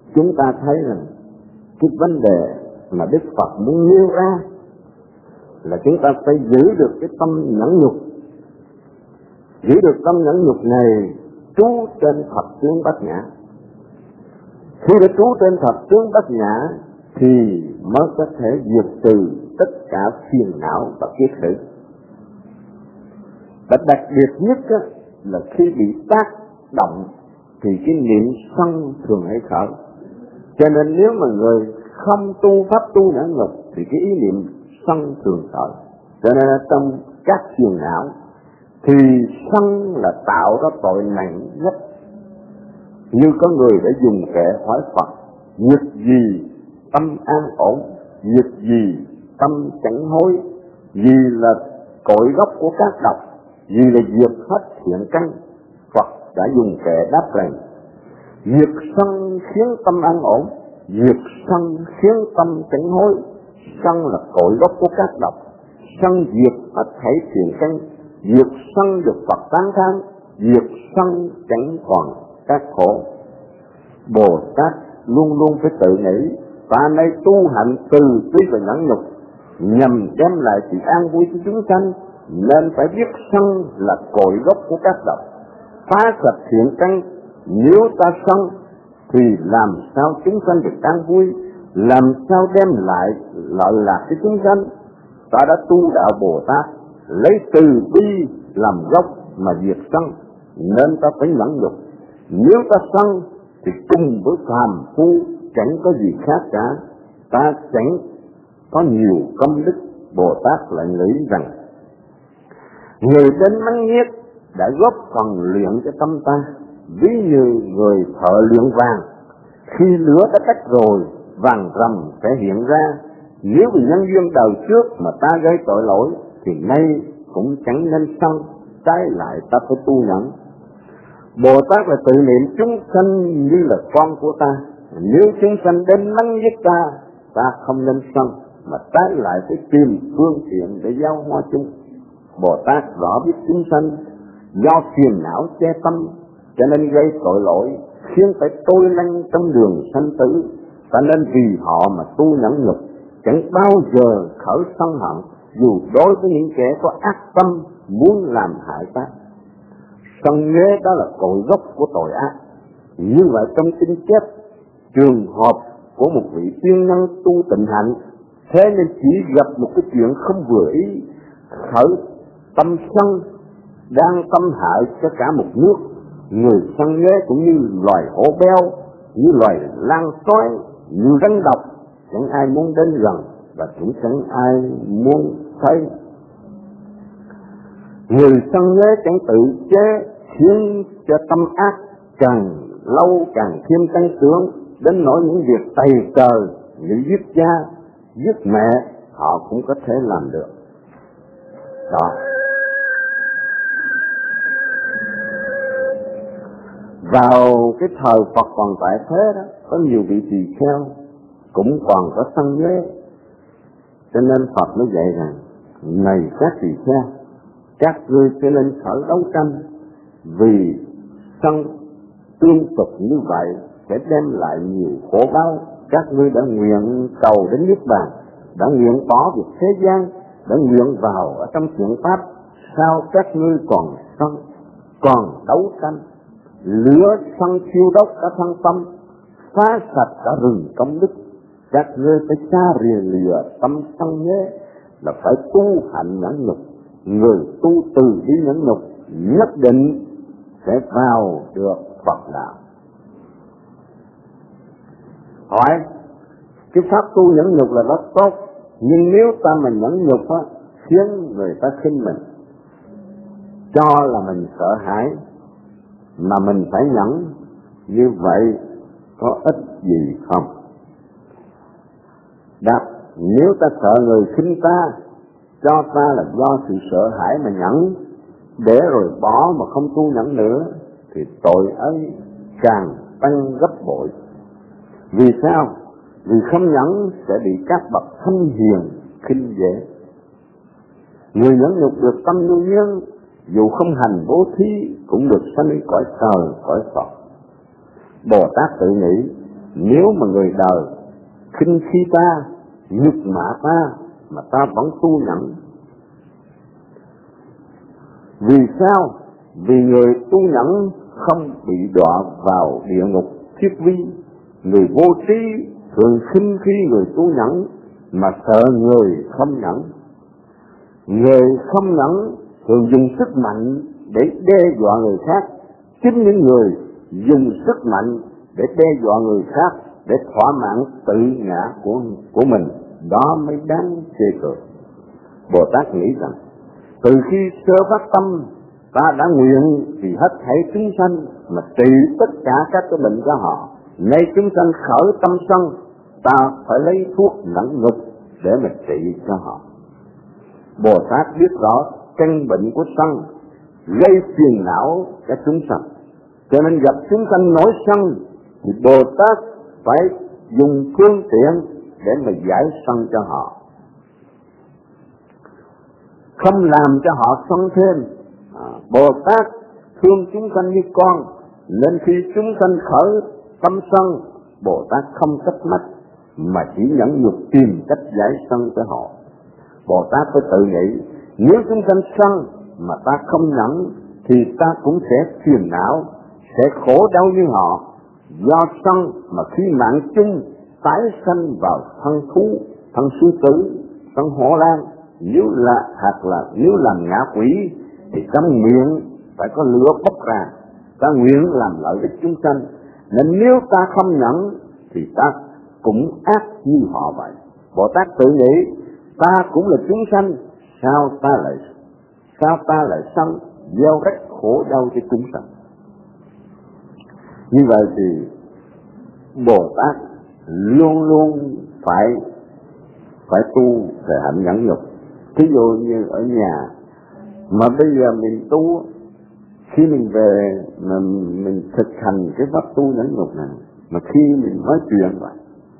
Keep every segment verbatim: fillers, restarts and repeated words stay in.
chúng ta thấy rằng cái vấn đề mà Đức Phật muốn nêu ra là chúng ta phải giữ được cái tâm nhẫn nhục. Giữ được tâm nhẫn nhục này trú trên Phật tướng Bát Nhã. Khi đã trú trên Phật tướng Bát Nhã thì mới có thể diệt trừ tất cả phiền não và kiết sử. Và đặc biệt nhất á, là khi bị tác động thì cái niệm sân thường hay khởi. Cho nên nếu mà người không tu pháp tu nhẫn nhục thì cái ý niệm sân thường khởi. Cho nên trong các phiền não thì sân là tạo ra tội nặng nhất. Như có người đã dùng kệ hỏi Phật: việc gì tâm an ổn, việc gì tâm chẳng hối, vì là cội gốc của các độc, vì là diệt hết thiện căn. Phật đã dùng kệ đáp rằng: việc sân khiến tâm an ổn, việc sân khiến tâm chẳng hối. Sân là cội gốc của các độc, sân diệt hết thảy thiện căn, việc sân được Phật tán thán, việc sân chẳng còn các khổ. Bồ Tát luôn luôn phải tự nghĩ: ta nay tu hạnh từ bi và nhẫn nhục nhằm đem lại sự an vui cho chúng sanh, nên phải biết sân là cội gốc của các độc, phá sạch thiện căn. Nếu ta sân thì làm sao chúng sanh được an vui, làm sao đem lại lợi lạc cho chúng sanh? Ta đã tu đạo Bồ Tát lấy từ bi làm gốc mà diệt sân, nên ta phải nhẫn nhục. Nếu ta sân thì cùng với phàm phu chẳng có gì khác cả, ta chẳng có nhiều công đức. Bồ Tát lại nghĩ rằng người đến mắng nhiếc đã góp phần luyện cho tâm ta. Ví như người thợ luyện vàng, khi lửa đã tắt rồi, vàng rằm sẽ hiện ra. Nếu vì nhân duyên đời trước mà ta gây tội lỗi thì nay cũng chẳng nên sân, trái lại ta phải tu nhẫn. Bồ Tát là tự niệm chúng sanh như là con của ta. Nếu chúng sanh đến mắng giết ta, ta không nên sân, mà trái lại phải tìm phương tiện để giao hoa chung. Bồ Tát rõ biết chúng sanh do phiền não che tâm, cho nên gây tội lỗi, khiến phải trôi lăn trong đường sanh tử. Ta nên vì họ mà tu nhẫn nhục, chẳng bao giờ khởi sân hận, dù đối với những kẻ có ác tâm muốn làm hại ta. Sân nhuế đó là cội gốc của tội ác. Như vậy trong kinh chép trường hợp của một vị tiên nhân tu tịnh hạnh, thế nên chỉ gặp một cái chuyện không vừa ý, khởi tâm sân đang tâm hại cho cả một nước. Người sân nhuế cũng như loài hổ béo, như loài lang sói, như rắn độc, chẳng ai muốn đến gần và cũng chẳng ai muốn thấy. Người sân nhuế chẳng tự chế, khiến cho tâm ác càng lâu càng thêm tăng trưởng, đến nỗi những việc tày trời như giết cha, giết mẹ họ cũng có thể làm được. Đó. Vào cái thời Phật còn tại thế đó, có nhiều vị tỳ kheo cũng còn có sân nhuế. Cho nên Phật mới dạy rằng: này các tỳ kheo, các ngươi sẽ nên khởi đấu tranh, vì sân tương tục như vậy sẽ đem lại nhiều khổ báo. Các ngươi đã nguyện cầu đến Niết Bàn, đã nguyện bỏ việc thế gian, đã nguyện vào ở trong thiện pháp, sao các ngươi còn sân, còn đấu tranh? Lửa sân thiêu đốt cả thân tâm, phá sạch cả rừng công đức. Các ngươi phải xa rìa lìa tâm sân nhé, là phải tu hạnh nhẫn nhục. Người tu từ bi nhẫn nhục nhất định sẽ vào được Phật đạo. Hỏi, cái pháp tu nhẫn nhục là rất tốt, nhưng nếu ta mà nhẫn nhục á, khiến người ta khinh mình, cho là mình sợ hãi, mà mình phải nhẫn, như vậy có ích gì không? Đáp, nếu ta sợ người khinh ta, cho ta là do sự sợ hãi mà nhẫn, để rồi bỏ mà không tu nhẫn nữa, thì tội ấy càng tăng gấp bội. Vì sao? Vì không nhẫn sẽ bị các bậc thanh hiền khinh dễ. Người nhẫn nhục được tâm nhu nhân, dù không hành bố thí cũng được sanh cõi trời cõi Phật. Bồ Tát tự nghĩ, Nếu mà người đời khinh khi ta, nhục mạ ta, mà ta vẫn tu nhẫn. Vì sao? Vì người tu nhẫn không bị đọa vào địa ngục thiết vi. Người vô trí thường khinh khi người tu nhẫn, mà sợ người không nhẫn. Người không nhẫn thường dùng sức mạnh để đe dọa người khác. Chính những người dùng sức mạnh để đe dọa người khác để thỏa mãn tự ngã của của mình, đó mới đáng chê cười. Bồ Tát nghĩ rằng từ khi sơ phát tâm, ta đã nguyện vì hết thảy chúng sanh mà trị tất cả các cái bệnh cho họ. Nay chúng sanh khởi tâm sân, ta phải lấy thuốc lẫn ngục để mà trị cho họ. Bồ Tát biết rõ căn bệnh của sân gây phiền não cho chúng sanh, cho nên gặp chúng sanh nổi sân thì Bồ Tát phải dùng phương tiện để mà giải sân cho họ, không làm cho họ sân thêm. À, Bồ Tát thương chúng sanh như con, nên khi chúng sanh khởi tâm sân, Bồ Tát không trách mách mà chỉ nhẫn nhục tìm cách giải sân cho họ. Bồ Tát phải tự nghĩ, nếu chúng sanh sân mà ta không nhẫn thì ta cũng sẽ phiền não, sẽ khổ đau như họ. Do sân mà khi mạng chung tái sanh vào thân thú, thân sư tử, thân hổ lang, nếu là hoặc là nếu làm ngã quỷ thì trong miệng phải có lửa bốc ra. Ta nguyện làm lợi ích chúng sanh, nên nếu ta không nhẫn thì ta cũng ác như họ vậy. Bồ Tát tự nghĩ, ta cũng là chúng sanh, sao ta lại sao ta lại sanh gieo rắc khổ đau cho chúng sanh. Như vậy thì Bồ Tát luôn luôn phải phải tu về hạnh nhẫn nhục. Thí dụ như ở nhà mà bây giờ mình tu, khi mình về mà mình thực hành cái pháp tu nhẫn nhục này, mà khi mình nói chuyện vậy,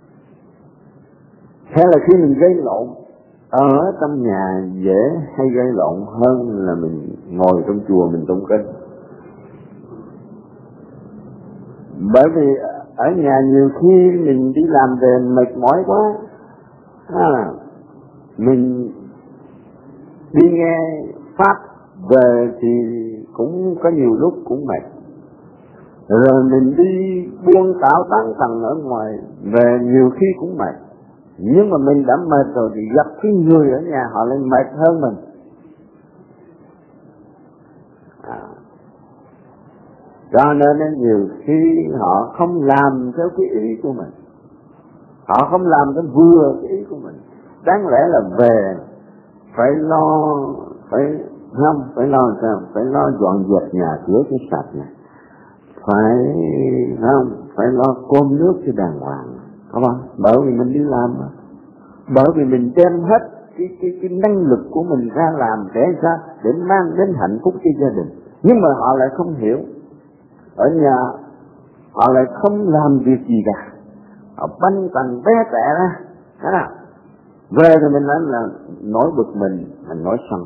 hay là khi mình gây lộn, ở trong nhà dễ hay gây lộn hơn là mình ngồi trong chùa mình tụng kinh. Bởi vì ở nhà nhiều khi mình đi làm về mệt mỏi quá, à, mình đi nghe pháp về thì cũng có nhiều lúc cũng mệt, rồi mình đi buôn tạo tán tầng ở ngoài về nhiều khi cũng mệt. Nhưng mà mình đã mệt rồi thì gặp cái người ở nhà họ lại mệt hơn mình. À, cho nên nhiều khi họ không làm theo cái ý của mình, họ không làm theo vừa cái ý của mình. Đáng lẽ là về phải lo, phải không, phải lo sao, phải lo dọn dẹp nhà cửa cho sạch này, phải không, phải lo cơm nước cho đàng hoàng, không không? Bởi vì mình đi làm mà, bởi vì mình đem hết cái cái cái năng lực của mình ra làm để sao, để mang đến hạnh phúc cho gia đình. Nhưng mà họ lại không hiểu, ở nhà họ lại không làm việc gì cả, họ banh tần bé tẹ ra, thấy nào? Về thì mình nói là nổi bực mình, mình nói sân,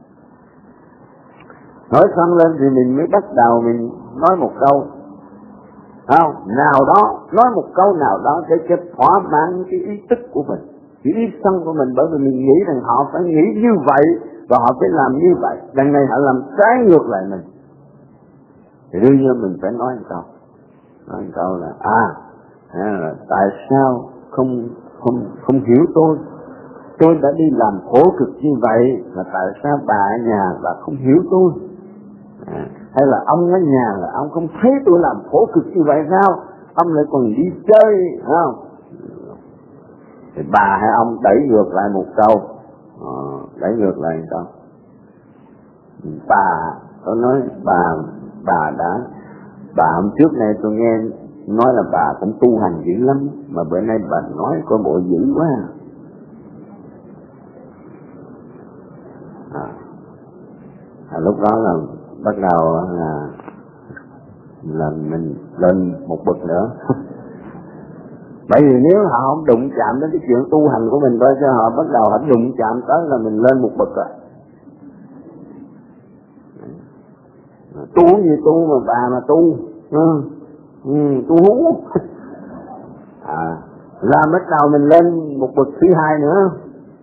nói sân lên thì mình mới bắt đầu mình nói một câu, không, nào đó, nói một câu nào đó để cho thỏa mãn cái ý tức của mình, cái ý sân của mình. Bởi vì mình nghĩ rằng họ phải nghĩ như vậy và họ phải làm như vậy, đằng này họ làm trái ngược lại mình, thì đương nhiên mình phải nói một câu, nói một câu là à, là tại sao không không không hiểu tôi, tôi đã đi làm khổ cực như vậy, là tại sao bà ở nhà là không hiểu tôi, à, hay là ông ở nhà là ông không thấy tôi làm khổ cực như vậy sao, ông lại còn đi chơi, không? Thì bà hay ông đẩy ngược lại một câu, à, đẩy ngược lại một câu, bà, tôi nói bà, bà đã, bà hôm trước này tôi nghe nói là bà cũng tu hành dữ lắm, mà bữa nay bà nói có bộ dữ quá. À, à, lúc đó là bắt đầu là là mình lên một bậc nữa. Bởi vì nếu họ không đụng chạm đến cái chuyện tu hành của mình thôi, cho họ bắt đầu họ đụng chạm tới là mình lên một bậc rồi. Tu gì tu mà bà mà tu, ừ, ừ, tu hú. à, là bắt đầu mình lên một bậc thứ hai nữa.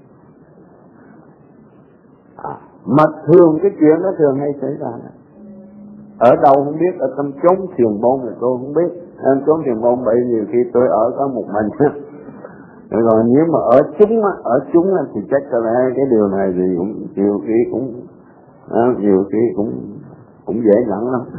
À, mà thường cái chuyện đó thường hay xảy ra này. Ở đâu không biết, ở trong chốn trường môn thì tôi không biết. Em chốn trường môn bởi nhiều khi tôi ở có một mình. Rồi nếu mà ở chúng ở chúng thì chắc có lẽ cái điều này thì cũng nhiều khi cũng nhiều khi cũng cũng dễ nhận lắm.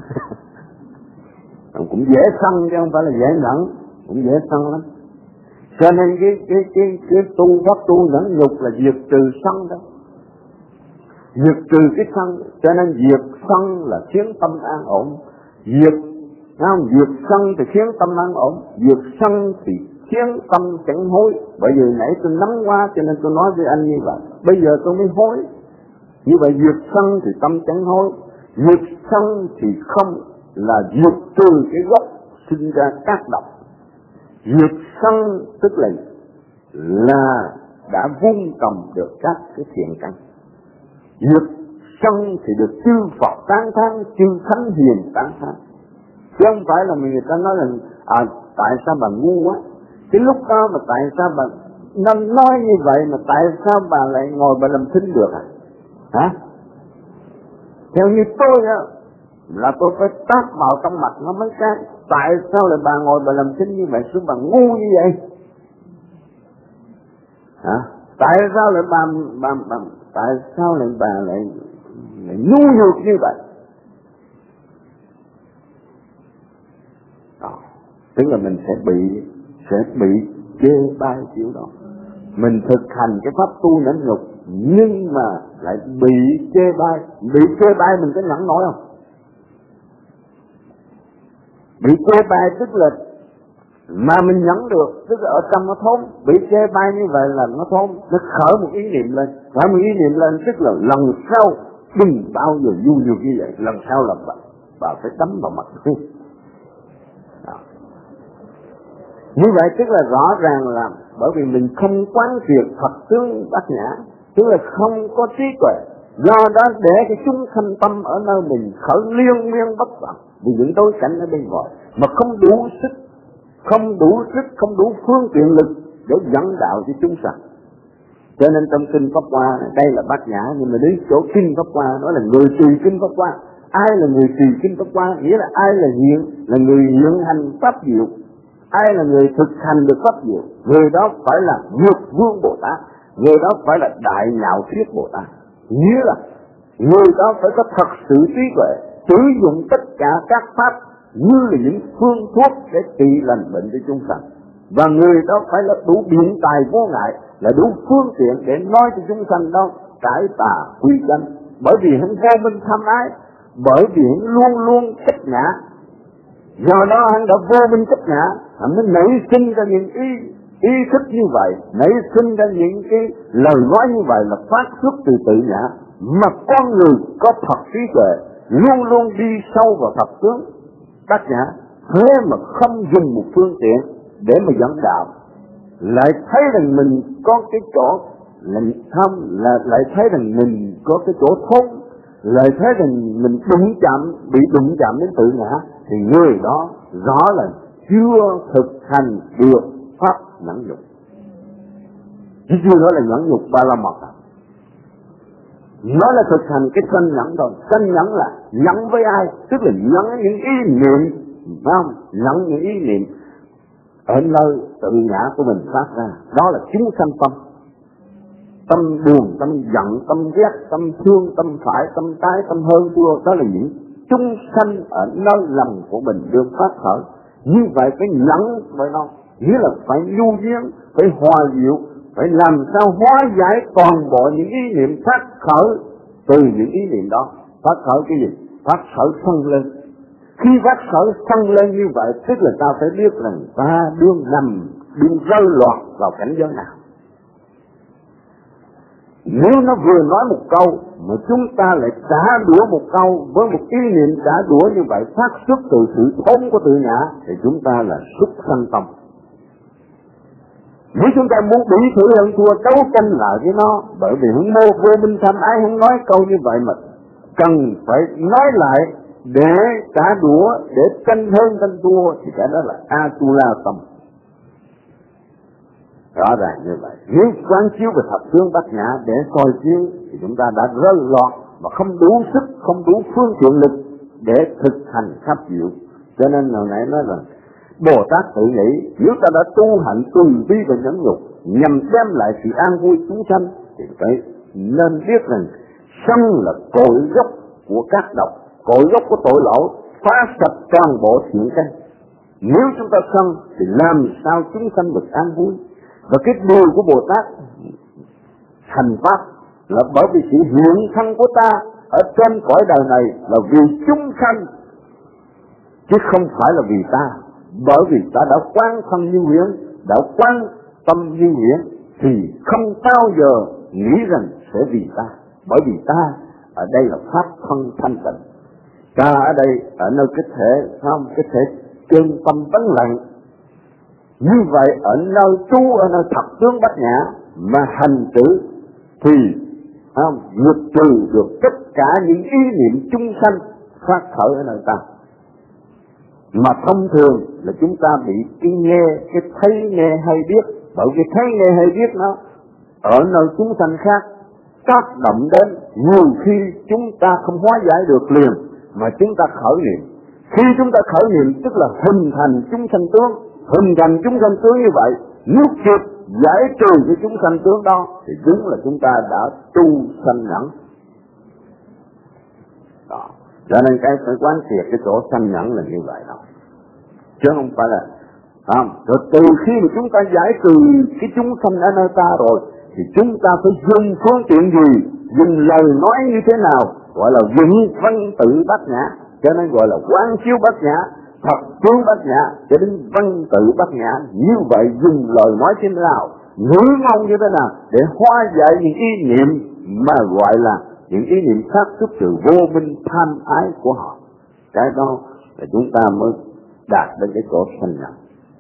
Cũng dễ sân chứ không phải là dễ nhận, cũng dễ sân lắm. Cho nên cái cái cái cái tu pháp tu nhẫn nhục là diệt trừ sân đó, diệt trừ cái sân. Cho nên diệt sân là khiến tâm an ổn, diệt không diệt sân thì khiến tâm an ổn, diệt sân thì khiến tâm chẳng hối. Bởi vì nãy tôi nắm qua cho nên tôi nói với anh như vậy. Bây giờ tôi mới hối. Như vậy diệt sân thì tâm chẳng hối, diệt sân thì không là diệt trừ cái gốc sinh ra các độc. Diệt sân tức là là đã vun trồng được các cái thiện căn. Diệt sân thì được chư Phật tán thán, chư Thánh Hiền tán thán. Chứ không phải là người ta nói là à, tại sao bà ngu quá. Cái lúc đó mà tại sao bà nên nói như vậy mà tại sao bà lại ngồi bà làm thinh được à? Hả? Theo như tôi á là tôi phải tát vào trong mặt nó mới cái. Tại sao lại bà ngồi bà làm thinh như vậy? Sao bà ngu như vậy? Hả? Tại sao lại bà, bà, bà tại sao lại bà lại, lại ngu nhược như vậy? Đó. Tức là mình sẽ bị sẽ bị chê bai kiểu đó. Mình thực hành cái pháp tu nhẫn nhục nhưng mà lại bị chê bai. Bị chê bai mình có nhẫn nổi không? Bị chê bai tức là mà mình nhẫn được, tức là ở trong nó thốn. Bị chê bai như vậy là nó thốn, nó khởi một ý niệm lên. Khởi một ý niệm lên tức là lần sau đừng bao giờ nhu nhược như vậy. Lần sau là bà, bà phải đấm vào mặt. Như vậy tức là rõ ràng là bởi vì mình không quán triệt Phật tướng bát nhã, tức là không có trí tuệ. Do đó để cái chúng sanh tâm ở nơi mình khởi liên miên bất tận vì những đối cảnh ở bên ngoài mà không đủ sức, không đủ sức, không đủ phương tiện lực để dẫn đạo cho chúng sanh. Cho nên trong kinh Pháp Hoa đây là bát nhã, nhưng mà đến chỗ kinh Pháp Hoa đó là người trì kinh Pháp Hoa. Ai là người trì kinh Pháp Hoa? Nghĩa là ai là hiện, là người hiện hành pháp diệu. Ai là người thực hành được pháp diệu? Người đó phải là Dược Vương Bồ Tát, người đó phải là Đại Nhạo Thuyết Bồ Tát. Nghĩa là người đó phải có thật sự trí tuệ, sử dụng tất cả các pháp như là những phương thuốc để trị lành bệnh cho chúng sanh. Và người đó phải là đủ biện tài vô ngại, là đủ phương tiện để nói cho chúng sanh đó cải tà quy chánh. Bởi vì hắn vô minh tham ái, bởi vì hắn luôn luôn chấp ngã. Do đó hắn đã vô minh chấp ngã, hắn mới nảy sinh ra những ý ý thức như vậy, nảy sinh ra những cái lời nói như vậy là phát xuất từ tự ngã. Mà con người có Phật trí tuệ luôn luôn đi sâu vào Phật tướng bát nhã, thế mà không dùng một phương tiện để mà dẫn đạo, lại thấy rằng mình có cái chỗ là không, là lại thấy rằng mình có cái chỗ thốn, lại thấy rằng mình đụng chạm, bị đụng chạm đến tự ngã, thì người đó rõ là chưa thực hành được pháp nhẫn nhục. Chứ chưa nói là nhẫn nhục ba la mật à. Nó là thực hành cái sanh nhẫn thôi. Sanh nhẫn là nhẫn với ai? Tức là nhẫn những ý niệm, phải không? Nhẫn những ý niệm ở nơi tự ngã của mình phát ra. Đó là chúng sanh tâm. Tâm buồn, tâm giận, tâm ghét, tâm thương, tâm phải, tâm tái, tâm hơn thua. Đó là những chúng sanh ở nơi lòng của mình đương phát khởi. Như vậy phải nhẫn với nó, nghĩa là phải nhu duyên, phải hòa diệu, phải làm sao hóa giải toàn bộ những ý niệm phát khởi từ những ý niệm đó. Phát khởi cái gì? Phát khởi sân lên. Khi phát khởi sân lên như vậy, tức là ta phải biết rằng ta đương nằm, đương rơi loạn vào cảnh giới nào. Nếu nó vừa nói một câu mà chúng ta lại trả đũa một câu với một ý niệm trả đũa như vậy phát xuất từ sự thốn của tự ngã, thì chúng ta là súc sanh tâm. Nếu chúng ta muốn bị thử hơn thua, đấu tranh lại với nó, bởi vì hắn mô vô minh tham ái, hắn nói câu như vậy mà cần phải nói lại để trả đũa, để tranh hơn tranh thua, thì cái đó là A-tu-la tâm. Rõ ràng như vậy. Nếu quán chiếu về thập tướng bát nhã để soi chiếu thì chúng ta đã rơi loạn và không đủ sức, không đủ phương tiện lực để thực hành pháp diệu. Cho nên hồi nãy nói là Bồ Tát tự nghĩ nếu ta đã tu hành từ bi và nhẫn nhục nhằm đem lại sự an vui chúng sanh thì phải nên biết rằng sân là cội gốc của các độc, cội gốc của tội lỗi, phá sạch toàn bộ thiện căn. Nếu chúng ta sân thì làm sao chúng sanh được an vui? Và cái điều của Bồ Tát thành pháp là bởi vì sự hiện thân của ta ở trên cõi đời này là vì chúng sanh, chứ không phải là vì ta. Bởi vì ta đã quán thân như nguyện, đã quán tâm như nguyện, thì không bao giờ nghĩ rằng sẽ vì ta. Bởi vì ta ở đây là pháp thân thanh tịnh, ta ở đây ở nơi cái thể không cái thể chân tâm vắng lặng. Như vậy ở nơi tu ở nơi thập tướng bát nhã mà hành xử thì không vượt trừ được tất cả những ý niệm chung sanh phát khởi ở nơi ta. Mà thông thường là chúng ta bị cái nghe, cái thấy nghe hay biết, bởi cái thấy nghe hay biết nó ở nơi chúng sanh khác tác động đến, nhiều khi chúng ta không hóa giải được liền mà chúng ta khởi niệm. Khi chúng ta khởi niệm tức là hình thành chúng sanh tướng, hình thành chúng sanh tướng như vậy, nếu kịp giải trừ cái chúng sanh tướng đó thì đúng là chúng ta đã tu sanh nhẫn. Đó. Cho nên cái phải quán triệt cái chỗ sanh nhẫn là như vậy đó, chứ không phải là không. Rồi từ khi mà chúng ta giải trừ cái chúng sanh ở nơi ta rồi thì chúng ta phải dùng phương tiện gì, dùng lời nói như thế nào, gọi là vững văn tự bát nhã, cho nên gọi là quán chiếu bát nhã, thập tướng bát nhã, cho đến văn tự bát nhã. Như vậy dùng lời nói thế nào, ngữ ngôn như thế nào để hóa giải những ý niệm mà gọi là những ý niệm khác xuất từ vô minh tham ái của họ. Cái đó là chúng ta mới đạt đến cái chỗ sanh nhẫn.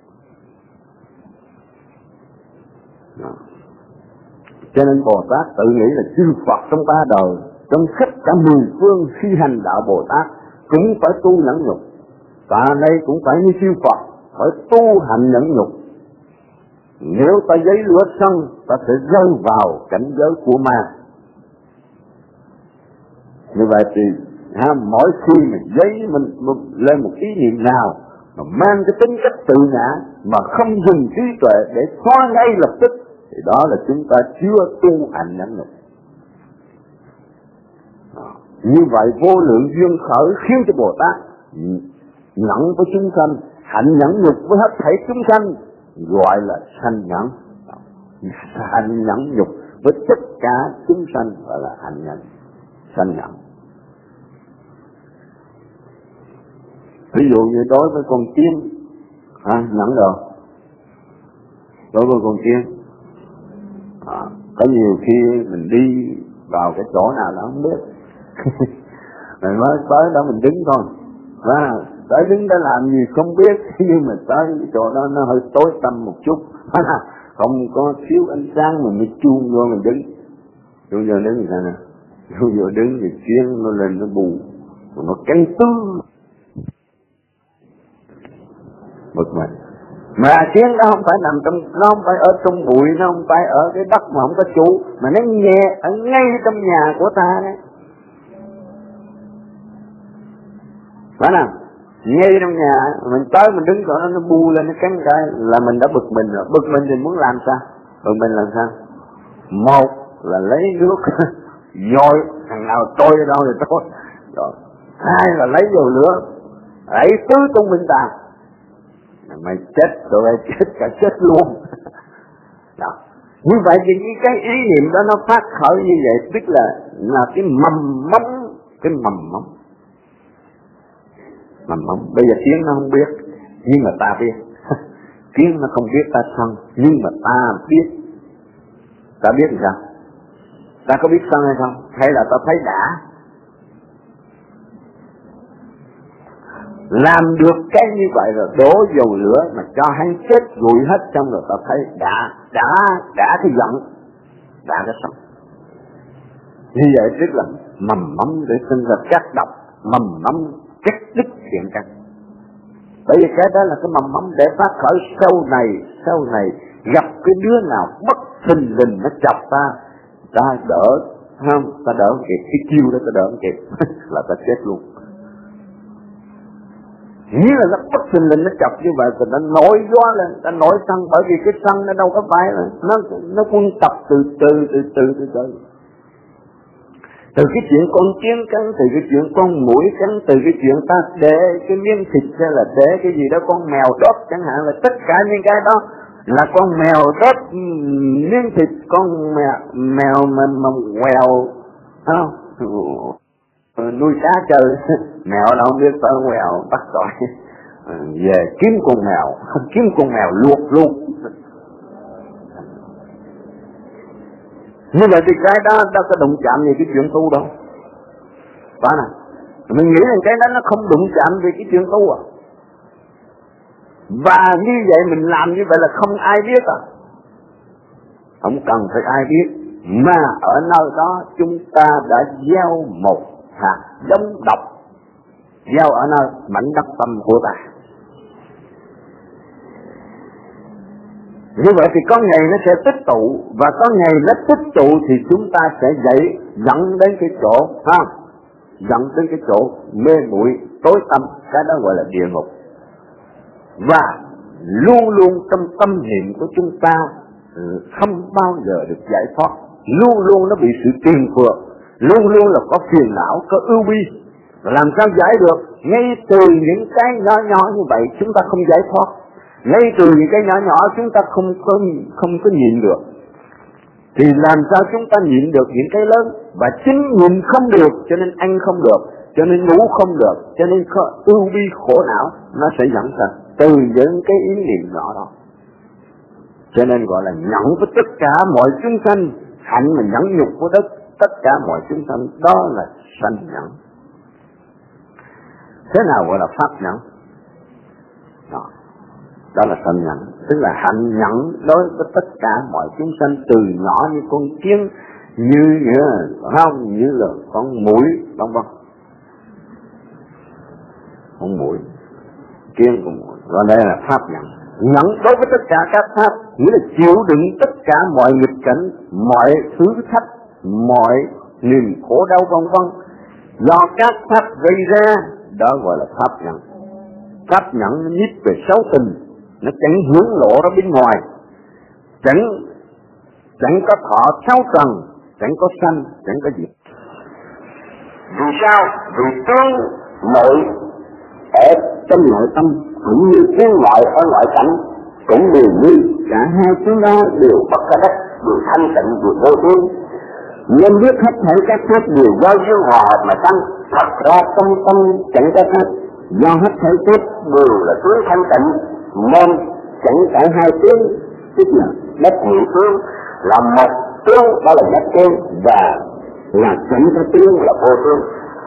Cho nên Bồ Tát tự nghĩ là chư Phật trong ba đời, trong khắp cả mười phương khi hành đạo Bồ Tát cũng phải tu nhẫn nhục. Ta đây cũng phải như chư Phật, phải tu hành nhẫn nhục. Nếu ta giấy lửa sân, ta sẽ rơi vào cảnh giới của ma. Như vậy thì ha, mỗi khi mình giấy mình, mình lên một ý niệm nào mà mang cái tính cách tự ngã mà không dùng trí tuệ để xóa ngay lập tức, thì đó là chúng ta chưa tu hành nhẫn nhục. Như vậy vô lượng duyên khởi khiến cho Bồ Tát nhẫn với chúng sanh, hạnh nhẫn nhục với hết thảy chúng sanh, gọi là sanh nhẫn. Hạnh nhẫn nhục với tất cả chúng sanh gọi là hạnh nhẫn, sanh nhẫn. Ví dụ như đối với con chim, à, nhẫn được. Đối với con chim, à, có nhiều khi mình đi vào cái chỗ nào đó không biết, mình mới tới đó mình đứng thôi, và tới đứng đó làm gì không biết, nhưng mà tới cái chỗ đó nó hơi tối tăm một chút, không có thiếu ánh sáng mình mới chuông vô mình đứng. Chuông vô đứng như thế nào? Chuông vô đứng thì chuyên nó lên nó bù, nó căng tư, bực mình. Mà tiếng đó không phải nằm trong, nó không phải ở trong bụi, nó không phải ở cái đất mà không có chủ, mà nó nghe ở ngay trong nhà của ta đấy. Phải nào? Ngay trong nhà, mình tới mình đứng chỗ đó nó bu lên, nó cắn cái là mình đã bực mình rồi. Bực mình thì muốn làm sao? Bực mình làm sao? Một là lấy nước dội, thằng nào trôi ở đâu thì trôi. Rồi. Hai là lấy dầu lửa, đẩy tứ tung bên ta. Mày chết rồi, mày chết cả chết luôn. Đó. Như vậy thì cái ý niệm đó nó phát khởi như vậy, tức là là cái mầm móng, cái mầm móng, mầm móng. Bây giờ tiếng nó không biết, nhưng mà ta biết. Tiếng nó không biết ta sân, nhưng mà ta biết. Ta biết làm sao? Ta có biết sân hay không? Hay là ta thấy đã? Làm được cái như vậy rồi đổ dầu lửa mà cho hắn chết rụi hết xong rồi ta thấy đã, đã, đã cái giận, đã cái sống. Như vậy tức là mầm mắm để sinh ra các độc, mầm mắm cắt đứt thiện căn. Bởi vì cái đó là cái mầm móng để phát khởi sau này, sau này gặp cái đứa nào bất thình lình nó chọc ta, ta đỡ, không, ta đỡ không kịp, cái chiêu đó ta đỡ không kịp, là ta chết luôn. Nghĩa là nó bất thình lình nó chọc như vậy, thì nó nổi gió lên, nó nổi sân, bởi vì cái sân nó đâu có phải là, nó, nó quân tập từ từ, từ từ, từ từ. Từ cái chuyện con kiến cắn, từ cái chuyện con muỗi cắn, từ cái chuyện ta để cái miếng thịt hay là để cái gì đó con mèo đốt chẳng hạn, là tất cả những cái đó là con mèo đốt miếng thịt con mèo mèo mà, mà quèo, không? Nuôi cá chơi, mèo đâu không biết phải quèo bắt rồi về kiếm con mèo, kiếm con mèo luộc luôn. Như vậy thì cái đó đâu có đụng chạm về cái chuyện tu đâu. Phải nè, mình nghĩ rằng cái đó nó không đụng chạm về cái chuyện tu à. Và như vậy mình làm như vậy là không ai biết à. Không cần phải ai biết, mà ở nơi đó chúng ta đã gieo một hạt giống độc, gieo ở nơi mảnh đất tâm của ta. Như vậy thì có ngày nó sẽ tích tụ, và có ngày nó tích tụ thì chúng ta sẽ dậy dẫn đến cái chỗ, ha, dẫn đến cái chỗ mê muội tối tăm, cái đó gọi là địa ngục. Và luôn luôn trong tâm niệm của chúng ta không bao giờ được giải thoát, luôn luôn nó bị sự tiền phượt, luôn luôn là có phiền não, có ưu bi. Làm sao giải được? Ngay từ những cái nhỏ nhỏ như vậy chúng ta không giải thoát. Ngay từ những cái nhỏ nhỏ chúng ta không có không có nhịn được, thì làm sao chúng ta nhịn được những cái lớn? Và chính nhịn không được cho nên ăn không được, cho nên ngủ không được, cho nên ưu bi khổ não nó sẽ dẫn ra từ những cái ý niệm nhỏ đó. Cho nên gọi là nhẫn với tất cả mọi chúng sanh, hạnh mà nhẫn nhục với đất tất cả mọi chúng sanh, đó là sanh nhẫn. Thế nào gọi là pháp nhẫn? Đó. Đó là sanh nhẫn, tức là hạnh nhẫn đối với tất cả mọi chúng sanh, từ nhỏ như con kiến, như như không như là con muỗi, vân vân. Con muỗi, kiến, con muỗi, và đây là pháp nhẫn. Nhẫn đối với tất cả các pháp, nghĩa là chịu đựng tất cả mọi nghịch cảnh, mọi thử thách, mọi niềm khổ đau vân vân do các pháp gây ra, đó gọi là pháp nhẫn. Pháp nhẫn nó nhiếp về sáu tình, nó chẳng hướng lộ ra bên ngoài, chẳng chẳng có thọ sáu trần, chẳng có sanh, chẳng có gì. Vì sao? Vì tướng nội ở trong nội tâm cũng như tiếng ngoại ở ngoại cảnh cũng đều như cả hai chúng đó đều bất khả đắc, đều thanh tịnh, đều vô tướng. Nên biết hết thảy các pháp đều do duyên hòa hợp mà tăng. Thật ra trong tâm chẳng có pháp, do hết thảy pháp đều là tướng thanh tịnh, nên chẳng cả hai tướng, tức là đất nhị tướng là một tướng, đó là nhất tướng, và là chẳng có tướng là vô tướng.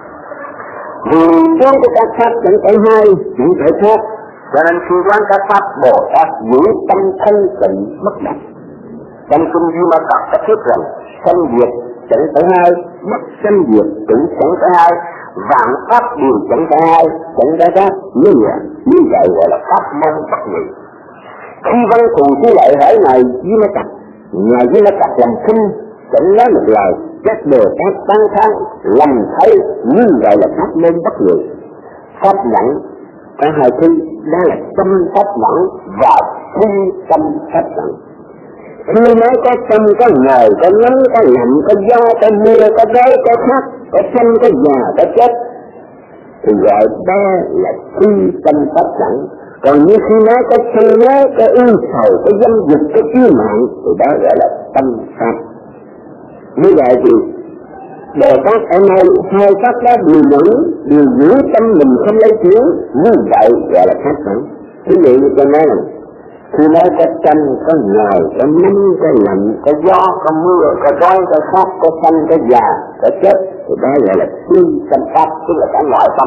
Vì tướng của các pháp chẳng phải hai, chẳng phải khác, cho nên khi quán các pháp Bồ Tát giữ tâm thanh tịnh bất đắc. Trong kinh Duy Ma Cật đã thuyết rằng sanh diệt chẳng phải hai, bất sanh diệt cũng chẳng phải hai, vạn pháp đều chẳng phải hai, chẳng phải khác. Như vậy, như vậy gọi là pháp môn bất nhị. Khi văn thù như lại hỏi này Duy Ma Cật, ngài Duy Ma Cật làm khinh, chẳng nói một lời, các Bồ Tát tán thán lầm thấy, như vậy là pháp môn bất nhị. Pháp nhẫn cả hai thứ, đó là tâm pháp nhẫn và phi tâm pháp nhẫn. Khi nói có tâm, có ngờ, có nắng, có lạnh, có gió, có mưa, có đói, có khát, có sanh, có già, có chết, thì gọi đó là phi tâm pháp nhẫn. Còn như khi nói có sân nhớ, có ưu sầu, có dâm dục, có yêu mạng, thì đó gọi là tâm pháp. Như vậy thì Bồ Tát ở nơi hai pháp đó đều giữ, đều giữ tâm mình không lấy chuyển, như vậy gọi là pháp nhẫn. Thí dụ như tôi nói là khi nói có tranh, có ngờ, có nắng, có lạnh, có gió, có mưa, có đói, có khát, có sanh, có già, có chết, thì đó gọi là phi tâm pháp, tức là cả ngoại tâm.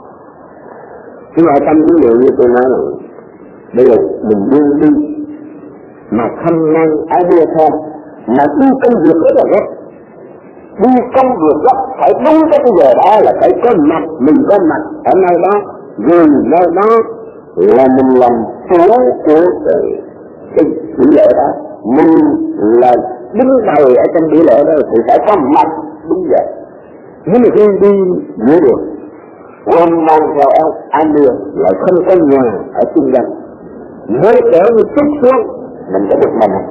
Cái ngoại tâm ví dụ như tôi nói là bây giờ mình đi đi mà không năng áo mưa thôi, mà đi công việc rất là gấp, đi công việc gấp phải đúng cái giờ đó là phải có mặt, mình có mặt ở nơi đó, vì nơi đó là mình làm chủ của cái, cái tỷ lệ đó, mình là đứng đầu ở trong tỷ lệ đó thì phải có mặt đúng vậy. Nếu mà khi đi giữa đường quên mang theo ai đưa lại không có nhà ở trung gian, mới trở như chút xuống mình sẽ được mình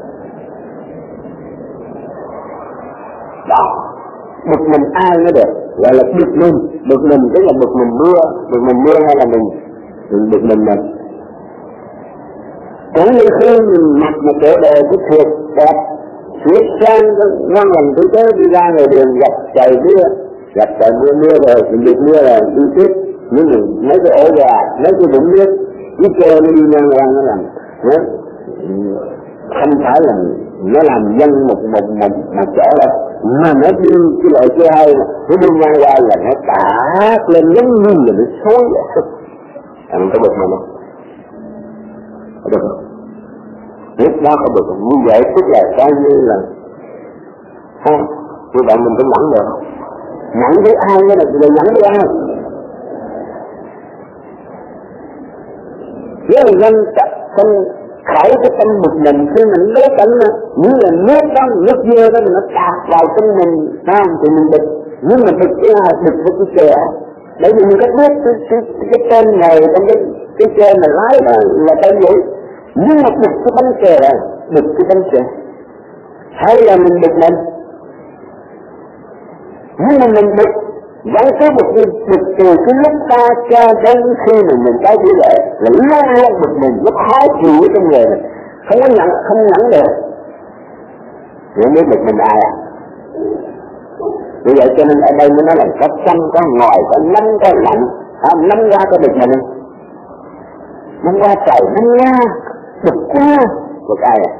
đó. Bực mình ai mới được, gọi là bực mình. Bực mình tức là bực mình mưa, bực mình mưa hay là mình bực mình mình. Cũng như khi mình mặc một bộ đồ cái thiệt đẹp, thiệt sang ngon lành tử tế đi ra ngoài đường gặp trời mưa, gặp trời mưa mưa rồi thì được mưa là đi tiếp. Nhưng mình mấy cái ổ gà, mấy cái bụng nước, cái kê nó đi ngang qua nó làm, nó không phải là nó làm dân một một một một chỗ đâu, mà nó đi cái loại xe hay nó đi ngang qua là nó tạt lên giống như là nó xối vậy. Anh có bực mình không? Có được không? Lúc đó có bực như vậy tức là coi như là không, như vậy mình phải nhẫn được. Nhẫn với ai mới là người nhẫn với ai? Nếu mà dân không khởi cái tâm bực mình khi mình lấy cảnh mà như là nước đó, nước dưa đó nó tạt vào trong mình, sao thì mình bực. Nhưng mà bực cái là bực với cái xe, bởi vì mình có biết cái, cái, cái tên này trong cái cái xe mà lái là, là tên gì. Nhưng mà bực cái bánh xe là bực cái bánh xe, hay là mình bực mình. Nhưng mà mình bực vẫn có một cái bực từ cái lúc ta cho đến khi mà mình tới tỷ lệ là luôn luôn bực mình, nó khó chịu ở trong người mình, không có nhận, không nhẫn được. Thì không biết bực mình ai à? Vì vậy cho nên ở đây mới nói là có xanh, có ngòi, có nắng, có lạnh. À, nắng ra có bực mình, nắng qua trời, nắng ra bực quá, bực ai à?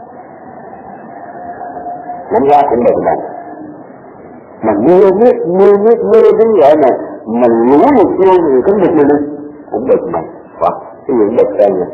Nắng ra cũng bực mình. Mà mưa nước, mưa nước, mưa đến vậy này, mình ngủ một mưa thì có bực mình cũng bực mình. Wow, cái gì bực em này.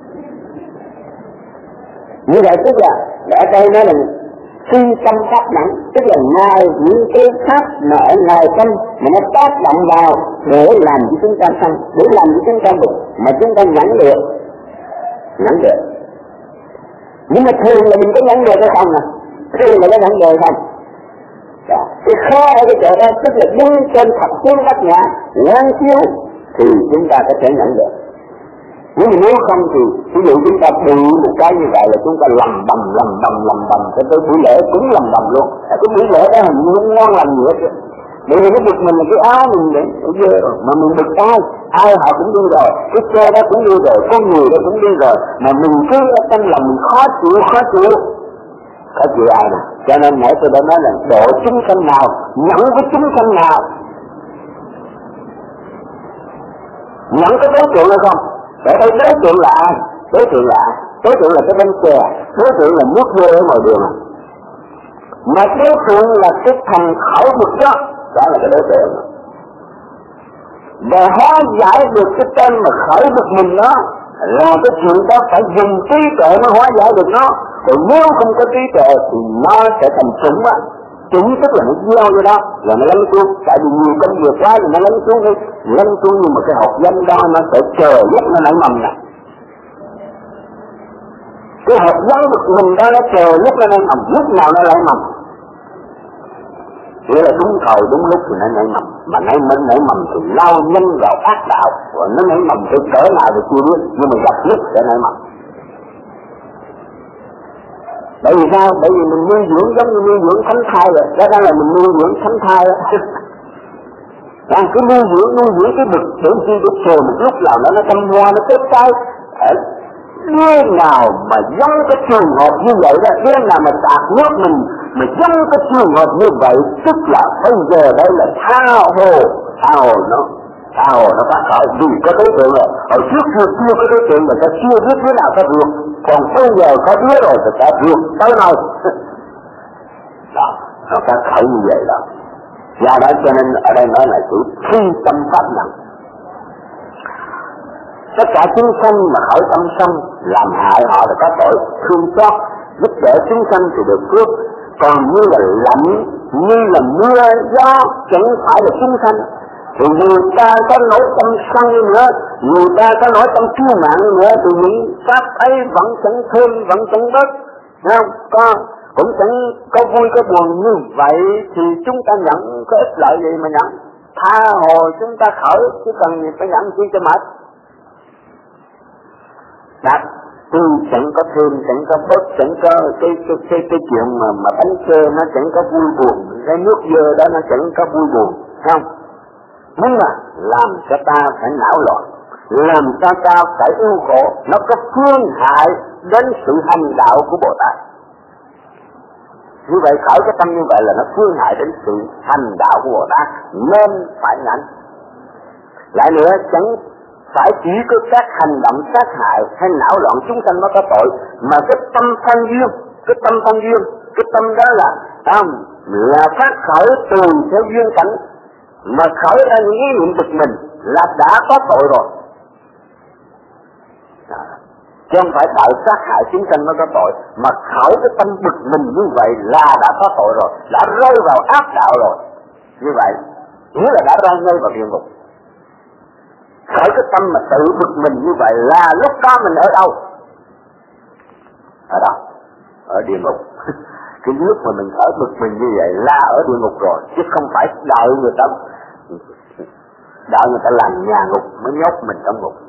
Như vậy tức là, ở đây nói là khi tâm tác động, tức là ngoài những cái pháp mà ở ngoài tâm mà nó tác động vào để làm cho chúng ta sân, để làm cho chúng ta bực, mà chúng ta nhẫn được, nhẫn được. Nhưng mà thường là mình có nhẫn được hay không nè? Thường là có nhẫn được không? Đó. Cái khó ở cái chỗ đó tức là đứng trên thập phương bát nhã quan chiếu thì chúng ta có thể nhận được. Nhưng nếu không thì ví dụ chúng ta bị một cái như vậy là chúng ta lầm bầm lầm bầm lầm bầm cho tới buổi lễ cũng lầm bầm luôn. Cái buổi lễ đó hình như không ngon lành gì hết. Bởi vì cái bực mình là cái áo mình để dơ rồi, mà mình bực ai, ai họ cũng đi rồi, cái xe đó cũng đi rồi, con người đó cũng đi rồi, mà mình cứ ở trong lòng mình khó chịu, khó chịu. Khó chịu ai nè? Cho nên nãy tôi đã nói là độ chúng sanh nào, nhẫn với chúng sanh nào. Nhẫn cái đối tượng hay không? Ở đây đối tượng là ai? Đối tượng là ai? Đối tượng là cái bánh xe, đối tượng là nước dơ ở ngoài đường. Mà đối tượng là cái thành khẩu bực đó, đó là cái đối tượng. Để hóa giải được cái tên mà khởi bực mình đó, là cái chuyện đó phải dùng trí tuệ mới hóa giải được nó. Còn nếu không có trí tuệ thì nó sẽ thành trúng á. Trúng tức là nó gieo vô đó, rồi nó lấn xuống. Tại vì nhiều công việc quá thì nó lấn xuống đi. Lấn xuống nhưng mà cái hộp danh đó nó sẽ chờ lúc nó nảy mầm nè. Cái hộp danh của mình đó nó chờ lúc nó nảy mầm, lúc nào nó nảy mầm. Nghĩa là đúng thời đúng lúc thì nó nảy mầm. Mà nảy mầm nảy mầm thì lao nhanh vào ác đạo. Rồi nó nảy mầm tới cỡ nào thì chưa biết. Nhưng mà gặp lúc sẽ nảy mầm. Bởi vì sao? Bởi vì mình nuôi dưỡng giống như nuôi dưỡng thánh thai rồi. Đó đó là mình nuôi dưỡng thánh thai đó. Đang cứ nuôi dưỡng, nuôi dưỡng cái bực để chi để chờ một lúc nào đó nó tâm hoa, nó kết trái. Đứa nào mà giống cái trường hợp như vậy đó, đứa nào mà tạc nước mình mà giống cái trường hợp như vậy, tức là bây giờ đây là tha hồ, tha hồ nó, tha hồ nó phát khởi vì có đối tượng rồi. Ở trước kia chưa có đối tượng mà ta chưa biết đứa nào có việc, còn bây giờ có đứa rồi thì ta việc tới nào. Đó, nó phát khởi như vậy đó. Do đó cho nên ở đây nói là chữ khi tâm phát nặng. Tất cả chúng sanh mà khởi tâm sân làm hại họ là có tội thương xót, giúp đỡ chúng sanh thì được phước. Còn như là lạnh, như là mưa gió chẳng phải là chúng sanh. thì người ta có nỗi tâm sân nữa, người ta có nỗi tâm kiêu mạn nữa, thì những pháp ấy vẫn chẳng thêm, vẫn chẳng bớt, không có, cũng chẳng có vui có buồn như vậy, thì chúng ta nhận có ích lợi gì mà nhận, tha hồ chúng ta khởi, chứ cần gì phải nhận chi cho mệt. Đáp, tu chẳng có thêm, chẳng có bớt, chẳng có cái cái cái, cái chuyện mà mà bánh xe nó chẳng có vui buồn, cái nước dơ đó nó chẳng có vui buồn, không? Nhưng mà làm cho ta phải não loạn, làm cho ta phải ưu khổ, nó có phương hại đến sự hành đạo của Bồ Tát. Như vậy khởi cái tâm như vậy là nó phương hại đến sự hành đạo của Bồ Tát, nên phải nhận. Lại nữa, chẳng phải chỉ có các hành động sát hại hay não loạn chúng sanh mới có tội, mà cái tâm thân duyên, cái tâm thân duyên, cái tâm đó là um, là phát khởi từ theo duyên cảnh, mà khởi ra những ý niệm bực mình là đã có tội rồi. À, chứ không phải tạo sát hại chúng sanh mới có tội, mà khởi cái tâm bực mình như vậy là đã có tội rồi, đã rơi vào ác đạo rồi. Như vậy, nghĩa là đã rơi ngay vào địa ngục. Khởi cái tâm mà tự bực mình như vậy là lúc đó mình ở đâu? Ở đâu? Ở địa ngục. Cái lúc mà mình khởi bực mình như vậy là ở địa ngục rồi, chứ không phải đợi người ta đợi người ta làm nhà ngục mới nhốt mình trong ngục.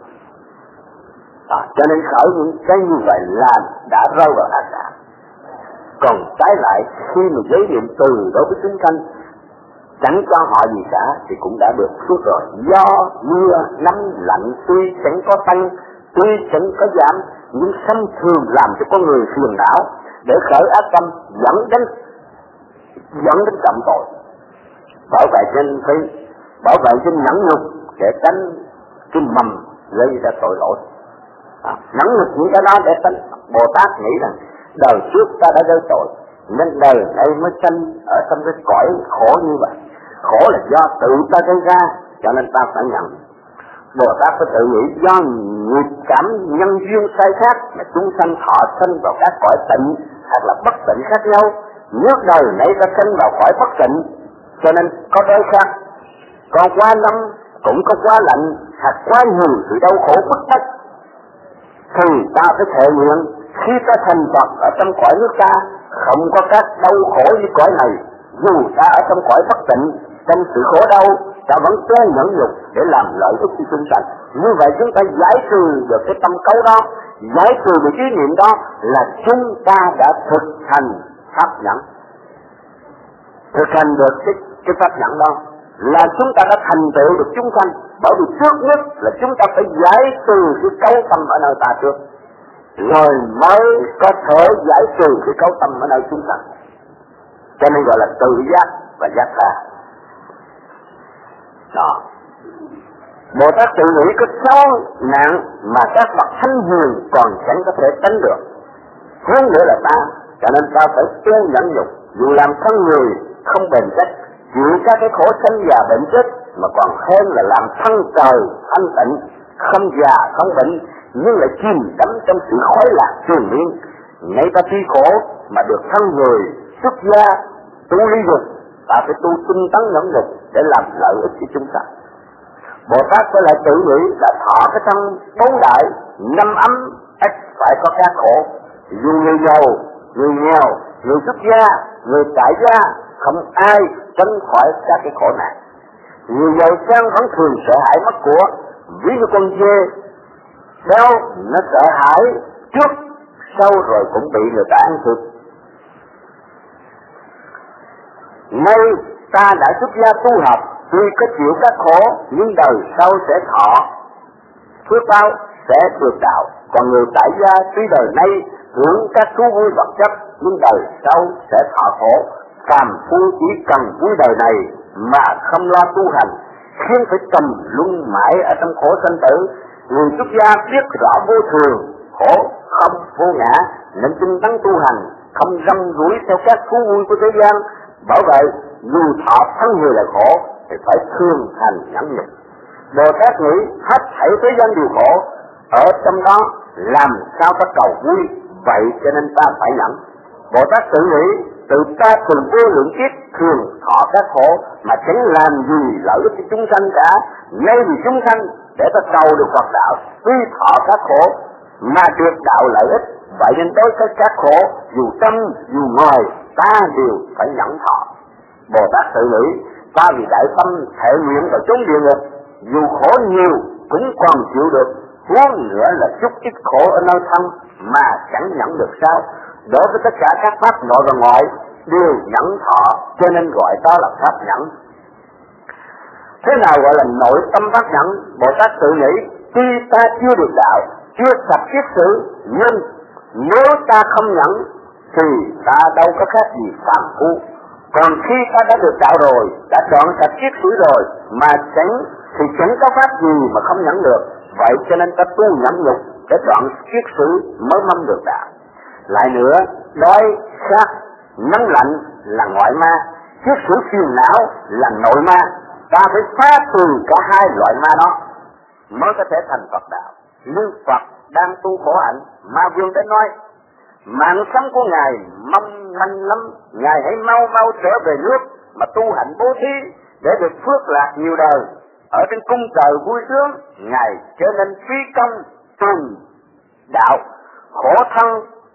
À, cho nên khởi những cái như vậy là đã rơi vào ác đạo. Còn trái lại, khi mà giới niệm từ đối với chúng sanh chẳng cho họ gì cả thì cũng đã được suốt rồi. Do mưa nắng lạnh tuy chẳng có tăng, tuy chẳng có giảm, nhưng sanh thường làm cho con người phiền não, để khởi ác tâm dẫn đến dẫn đến trọng tội. Bảo vệ trên phải bảo vệ trên nhẫn nhục để tránh cái mầm gây ra tội lỗi. À, nhẫn nhục những cái đó để tránh. Bồ Tát nghĩ rằng đời trước ta đã gây tội, nên đời này mới sanh ở trong cái cõi khổ như vậy. Khổ là do tự ta gây ra, cho nên ta phải nhận. Bồ Tát phải tự nghĩ do nghiệp cảm nhân duyên sai khác mà chúng sanh thọ sanh vào các cõi tịnh hoặc là bất tịnh khác nhau. Nếu đời này ta sanh vào cõi bất tịnh, cho nên có đôi khác, còn quá năm cũng có quá lạnh hoặc quá nhiều sự đau khổ bức bách, thì ta phải thệ nguyện khi ta thành Phật ở trong cõi nước ta không có các đau khổ như cõi này, dù ta ở trong cõi bất tịnh, trong sự khổ đau, ta vẫn cố nhẫn nhục để làm lợi ích cho chúng sanh. Như vậy chúng ta giải trừ được cái tâm cấu đó, giải trừ được ý niệm đó là chúng ta đã thực hành pháp nhẫn. Thực hành được cái, cái pháp nhẫn đó là chúng ta đã thành tựu được chúng sanh. Bởi vì trước nhất là chúng ta phải giải trừ cái cấu tâm ở nơi ta trước, rồi mới có thể giải trừ cái cấu tâm ở nơi chúng sanh. Cho nên gọi là tự giác và giác tha. Đó. Bồ Tát tự nghĩ có sáu nạn mà các bậc thánh hiền còn chẳng có thể tránh được. Hơn nữa là ta, cho nên ta phải tu nhẫn nhục, dù làm thân người không bền chắc, chịu các cái khổ sanh già bệnh chết, mà còn hơn là làm thân trời thanh tịnh, không già không bệnh, nhưng lại chìm đắm trong sự khói lạc triền miên. Ngay ta tuy khổ mà được thân người xuất gia tu ly dục, ta phải tu tinh tấn nhẫn nhục để làm lợi ích cho chúng ta. Bồ Tát phải lại tự nghĩ là thọ cái thân bốn đại năm ấm ắt phải có các khổ, dù người giàu, người nghèo, người xuất gia, người tại gia, không ai tránh khỏi các cái khổ nạn. Người giàu sang vẫn thường sợ hãi mất của, ví như con dê béo nó sợ hãi trước sau rồi cũng bị người ta ăn thịt. Nay ta đã xuất gia tu học, tuy có chịu các khổ nhưng đời sau sẽ thọ phước báo, sẽ được đạo. Còn người tại gia tuy đời nay hưởng các thú vui vật chất nhưng đời sau sẽ thọ khổ. Phàm phu chỉ cần vui đời này mà không lo tu hành, khiến phải trầm luân mãi ở trong khổ sanh tử. Người xuất gia biết rõ vô thường, khổ không vô ngã, nên tinh tấn tu hành, không rong ruổi theo các thú vui của thế gian. Bởi vậy, dù thọ thân người là khổ, thì phải thương hành nhẫn nhục. Bồ Tát nghĩ hết thảy thế gian đều khổ, ở trong đó làm sao ta cầu vui, vậy cho nên ta phải nhẫn. Bồ Tát tự nghĩ, tự ta từng vô lượng kiếp thường thọ các khổ, mà chẳng làm gì lợi ích cho chúng sanh cả. Ngay vì chúng sanh để ta cầu được Phật đạo, tuy thọ các khổ mà được đạo lợi ích. Vậy nên đối với các khổ, dù trong dù ngoài, ta đều phải nhẫn thọ. Bồ Tát tự nghĩ, ta vì đại tâm thể nguyện vào chốn địa ngục, dù khổ nhiều cũng còn chịu được, huống nữa là chút ít khổ ở nơi thân mà chẳng nhẫn được sao? Đối với tất cả các pháp nội và ngoại đều nhẫn thọ, cho nên gọi đó là pháp nhẫn. Thế nào gọi là nội tâm pháp nhẫn? Bồ Tát tự nghĩ, tuy ta chưa được đạo, chưa sạch kiết sử, nhưng nếu ta không nhẫn thì ta đâu có khác gì phàm phu. Còn khi ta đã được đạo rồi, đã chọn sạch kiết sử rồi, mà chẳng thì chẳng có pháp gì mà không nhẫn được. Vậy cho nên ta tu nhẫn nhục để chọn kiết sử mới mong được đạo. Lại nữa, đói khát nóng lạnh là ngoại ma, kiết sử phiền não là nội ma. Ta phải phá trừ cả hai loại ma đó mới có thể thành Phật đạo. Nhưng Phật đang tu khổ hạnh, ma vương đến nói, mạng sống của Ngài mong manh lắm, Ngài hãy mau mau trở về nước mà tu hạnh bố thí để được phước lạc nhiều đời. Ở trên cung trời vui sướng, Ngài trở nên phí công tuần đạo, khổ thân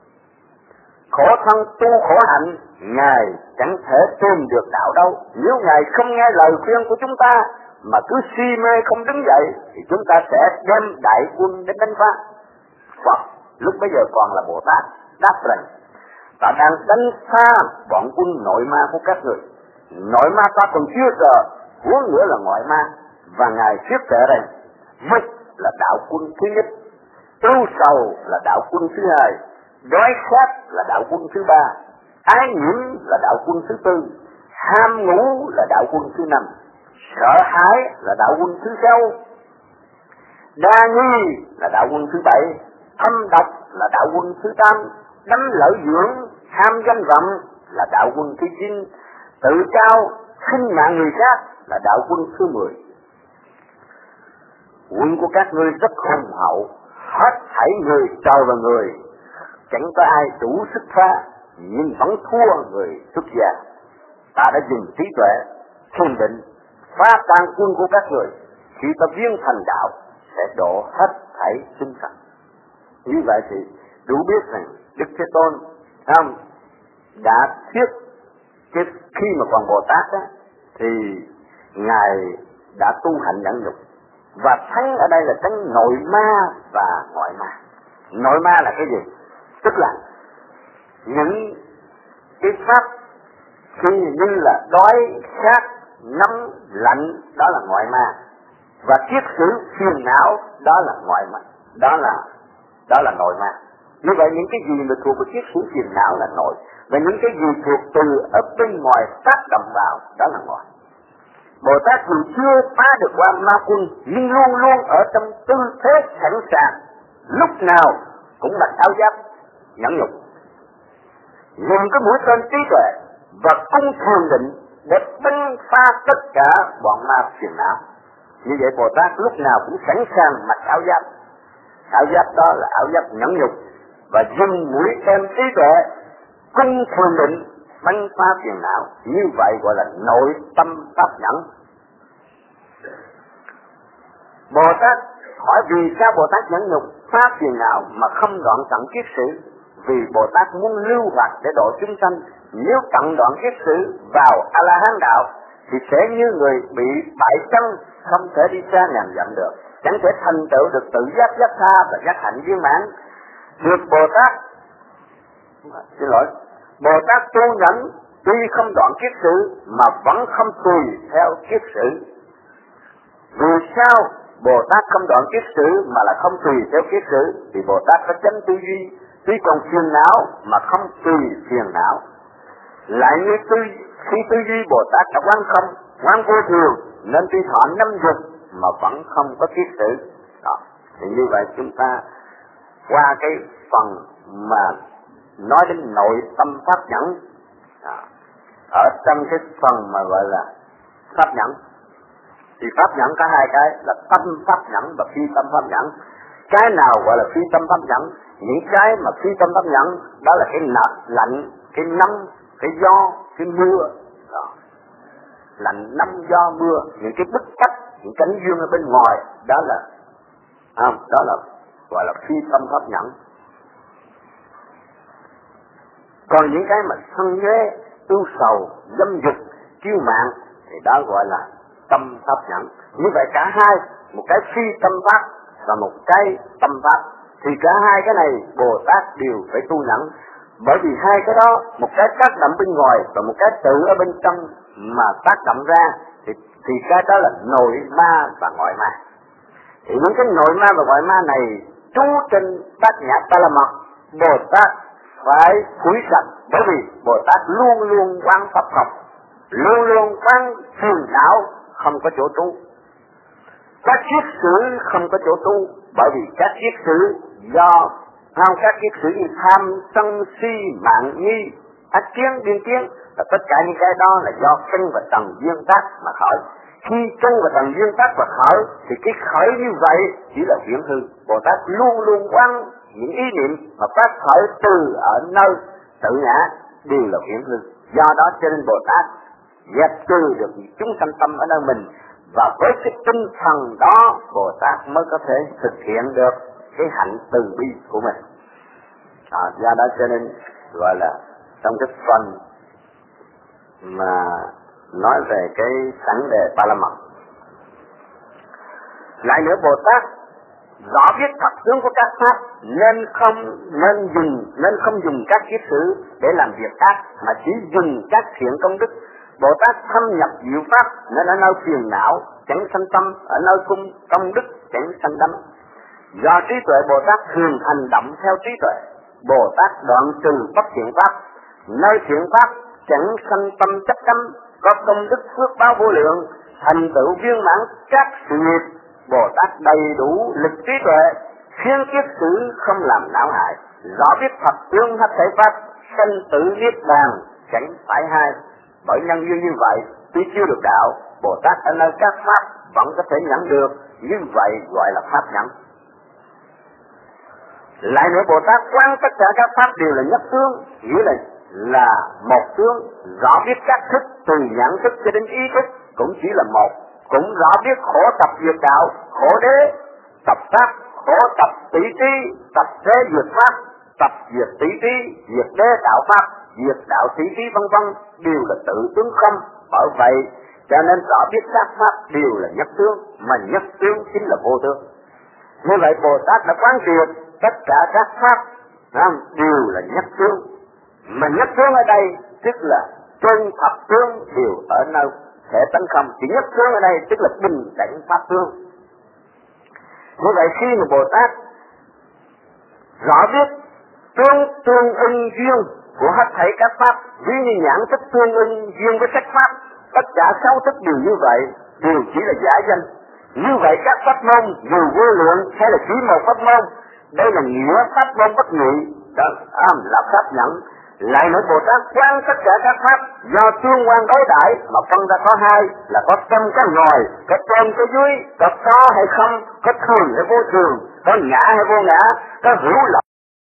khổ thân tu khổ hạnh, Ngài chẳng thể tìm được đạo đâu. Nếu Ngài không nghe lời khuyên của chúng ta mà cứ si mê không đứng dậy, thì chúng ta sẽ đem đại quân đến đánh phá. Phật lúc bấy giờ còn là Bồ Tát đáp rằng, ta đang đánh phá bọn quân nội ma của các người. Nội ma ta còn chưa sợ, huống nữa là ngoại ma. Và Ngài thuyết kể rằng, dục là đạo quân thứ nhất, ưu sầu là đạo quân thứ hai, đói khát là đạo quân thứ ba, ái nhiễm là đạo quân thứ tư, ham ngủ là đạo quân thứ năm, sợ hãi là đạo quân thứ sáu, đa nghi là đạo quân thứ bảy, thâm độc là đạo quân thứ tám, đắm lợi dưỡng, ham danh vọng là đạo quân thứ chín, tự cao, khinh mạng người khác là đạo quân thứ mười. Quân của các ngươi rất hùng hậu, hết thảy người trời và người, chẳng có ai đủ sức phá, nhưng vẫn thua người xuất gia. Ta đã dùng trí tuệ, thiền định, phá tan quân của các người. Khi ta viên thành đạo, sẽ độ hết thảy sinh sanh. Như vậy thì đủ biết rằng Đức Thế Tôn không đã thuyết cái khi mà còn Bồ Tát á, thì Ngài đã tu hành nhẫn nhục. Và thắng ở đây là thắng nội ma và ngoại ma. Nội ma là cái gì? Tức là những cái pháp khi như là đói khát nóng lạnh, đó là ngoại ma. Và kiết sử phiền não, đó là ngoại ma, đó là đó là nội ma. Như vậy những cái gì mà thuộc về kiết sử phiền não là nội, và những cái gì thuộc từ ở bên ngoài tác động vào, đó là ngoại. Bồ Tát dù chưa phá được qua ma quân, nhưng luôn luôn ở trong tư thế sẵn sàng, lúc nào cũng mặc áo giáp nhẫn nhục, dùng cái mũi tên trí tuệ và cung thiền định để bắn phá tất cả bọn ma phiền não. Như vậy Bồ Tát lúc nào cũng sẵn sàng mặc áo giáp. Áo giáp đó là áo giáp nhẫn nhục, và dùng mũi tên trí tuệ cung thiền định bắn phá phiền não. Như vậy gọi là nội tâm pháp nhẫn. Bồ Tát hỏi vì sao Bồ Tát nhẫn nhục phá phiền não mà không đoạn tận kiết sử? Vì Bồ Tát muốn lưu hoạt để độ chúng sanh. Nếu cận đoạn kiết sử vào A La Hán đạo thì sẽ như người bị bại chân, không thể đi xa ngàn dặm được, chẳng thể thành tựu được tự giác giác tha và giác hạnh viên mãn. Được Bồ Tát xin lỗi Bồ Tát tu nhẫn tuy không đoạn kiết sử mà vẫn không tùy theo kiết sử. Vì sao Bồ Tát không đoạn kiết sử mà là không tùy theo kiết sử? Vì Bồ Tát có chánh tư duy, tuy còn phiền não mà không tùy phiền não. Lại như tư, khi tư duy Bồ Tát đã quán không, quán vô thường, nên tuy thọ năm dục mà vẫn không có kiết sử. Đó. Thì như vậy chúng ta qua cái phần mà nói đến nội tâm pháp nhẫn, ở trong cái phần mà gọi là pháp nhẫn, thì pháp nhẫn có hai cái là tâm pháp nhẫn và phi tâm pháp nhẫn. Cái nào gọi là phi tâm pháp nhẫn? Những cái mà phi tâm pháp nhẫn đó là cái nặng lạnh, cái nóng, cái gió, cái mưa. Đó. lạnh năm gió mưa, những cái bức cách, những cánh dương ở bên ngoài, đó là à, đó là gọi là phi tâm pháp nhẫn. Còn những cái mà sân ghê, ưu sầu, dâm dục, kiêu mạn thì đó gọi là tâm pháp nhẫn. Như vậy cả hai, một cái phi tâm pháp và một cái tâm pháp, thì cả hai cái này Bồ Tát đều phải tu nhẫn. Bởi vì hai cái đó, một cái tác động bên ngoài và một cái tự ở bên trong mà tác động ra, thì, thì cái đó là nội ma và ngoại ma. Thì những cái nội ma và ngoại ma này trú trên bát nhã ba la mật, Bồ Tát phải cúi sạch, bởi vì Bồ Tát luôn luôn quán pháp học, luôn luôn quán phiền não không có chỗ tu, các kiết sử không có chỗ tu, bởi vì các kiết sử do không các kiết sử như tham sân si mạng nghi ác kiến biên kiến, và tất cả những cái đó là do căn và tầng duyên tác mà khởi. Khi căn và tầng duyên tác mà khởi thì cái khởi như vậy chỉ là hiện hư. Bồ Tát luôn luôn quán những ý niệm mà phát khởi từ ở nơi tự ngã đều là hiện hư. Do đó cho nên Bồ Tát dẹp trừ được chúng sanh tâm ở nơi mình, và với cái tinh thần đó Bồ Tát mới có thể thực hiện được cái hạnh từ bi của mình. À, do đó cho nên gọi là trong cái phần mà nói về cái sẵn đề ba la mật. Lại nữa, Bồ Tát rõ biết thật tướng của các pháp, nên không nên dùng nên không dùng các kiết sử để làm việc ác, mà chỉ dùng các thiện công đức. Bồ Tát thâm nhập diệu pháp, nên ở nơi phiền não chẳng sanh tâm, ở nơi cung công đức chẳng sanh đắm. Do trí tuệ Bồ Tát thường hành động theo trí tuệ, Bồ Tát đoạn trừ bất thiện pháp, nơi thiện pháp chẳng sanh tâm chấp cấm, có công đức phước báo vô lượng, thành tựu viên mãn các sự nghiệp. Bồ Tát đầy đủ lực trí tuệ, khiến kiết sử không làm não hại, rõ biết thật tướng hết thảy pháp, sanh tử niết bàn chẳng phải hai. Bởi nhân duyên như vậy, tuy chưa được đạo, Bồ Tát ở nơi các pháp vẫn có thể nhận được, như vậy gọi là pháp nhẫn. Lại nữa, Bồ Tát quán tất cả các pháp đều là nhất tướng, nghĩa là là một tướng, rõ biết các thức từ nhận thức cho đến ý thức cũng chỉ là một, cũng rõ biết khổ tập diệt đạo, khổ đế tập pháp, khổ tập tỷ trí, tập thế diệt pháp, tập diệt tỷ trí, diệt đế đạo pháp, diệt đạo tỷ trí vân vân đều là tự tướng không. Bởi vậy cho nên rõ biết các pháp đều là nhất tướng, mà nhất tướng chính là vô tướng. Như vậy Bồ Tát đã quán triệt tất cả các pháp đều là nhất tướng, mà nhất tướng ở đây tức là trên thập tướng đều ở nơi thể tánh không, chỉ nhất tướng ở đây tức là bình đẳng pháp tướng. Như vậy khi mà Bồ Tát rõ biết tương tương ưng duyên của hết thảy các pháp, ví như nhãn thức tương ưng duyên với sắc pháp, tất cả sáu thức đều như vậy, đều chỉ là giả danh. Như vậy các pháp môn dù vô lượng hay là chỉ một pháp môn, đây là nghĩa pháp môn bất nhị, đó à, là pháp nhẫn. Lại nữa, Bồ Tát quán tất cả các pháp do tương quan đối đãi mà phân ra có hai, là có trong có ngoài, có trên có dưới, có có hay không, có thường hay vô thường, có ngã hay vô ngã, có hữu lậu.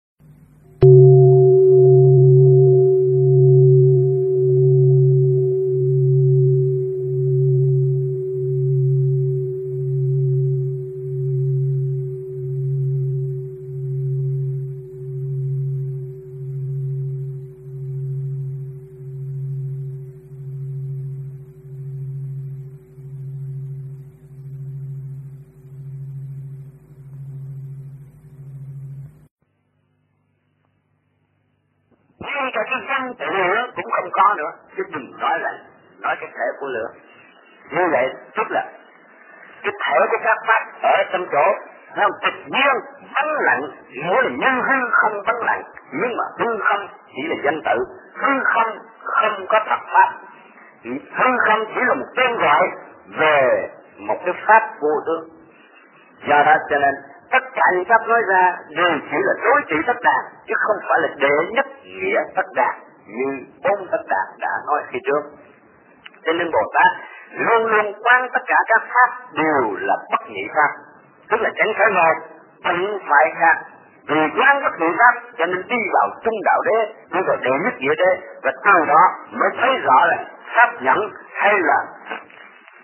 Ngay cả cái văn tự lửa cũng không có nữa, chứ đừng nói là nói cái thể của lửa. Như vậy tức là cái thể của các pháp ở trong chỗ nó tịch nhiên vắng lặng, nghĩa là nhân hư không vắng lặng, nhưng mà hư không chỉ là danh tự, hư không không có thật pháp, hư không chỉ là một tên gọi về một cái pháp vô tướng. Do đó cho nên tất cả những pháp nói ra đều chỉ là đối trị tất đạt, chứ không phải là đệ nhất nghĩa tất đạt như bốn tất đạt đã nói khi trước. Cho nên Bồ Tát luôn luôn quán tất cả các pháp đều là bất nhị pháp, tức là chẳng phải một, chẳng phải khác. Vì quán bất nhị pháp cho nên đi vào trung đạo đế, nhưng mà đệ nhất nghĩa đế, và từ đó mới thấy rõ là pháp nhẫn hay là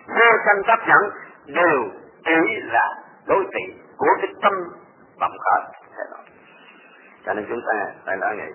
vô sanh pháp nhẫn đều chỉ là đối trị của cái tâm vọng khởi. Cho nên chúng ta phải nói vậy.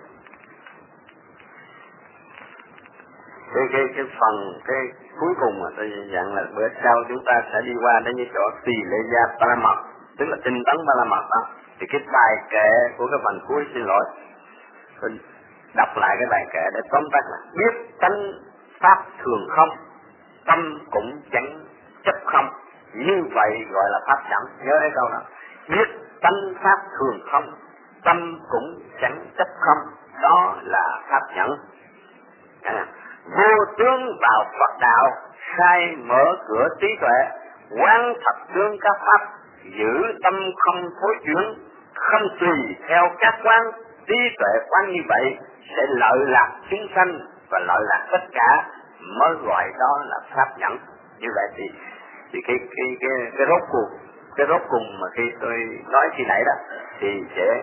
Cái, cái, cái phần cái cuối cùng mà tôi dặn là bữa sau chúng ta sẽ đi qua đến những chỗ Tỳ Lê Gia Paramật, tức là tinh tấn Paramật đó. Thì cái bài kệ của cái phần cuối, xin lỗi, tôi đọc lại cái bài kệ để tóm tắt là: biết tánh pháp thường không, tâm cũng chẳng chấp không, như vậy gọi là pháp chẳng. Nhớ cái câu đó: biết tánh pháp thường không, tâm cũng chẳng chấp không, đó là pháp nhẫn. À, vô tướng vào Phật đạo, khai mở cửa trí tuệ, quán thật tướng các pháp, giữ tâm không thối chuyển, không tùy theo các quán. Trí tuệ quán như vậy sẽ lợi lạc chúng sanh và lợi lạc tất cả, mới gọi đó là pháp nhẫn. Như vậy thì thì cái cái cái cái rốt cuộc cái rốt cùng mà khi tôi nói khi nãy đó thì sẽ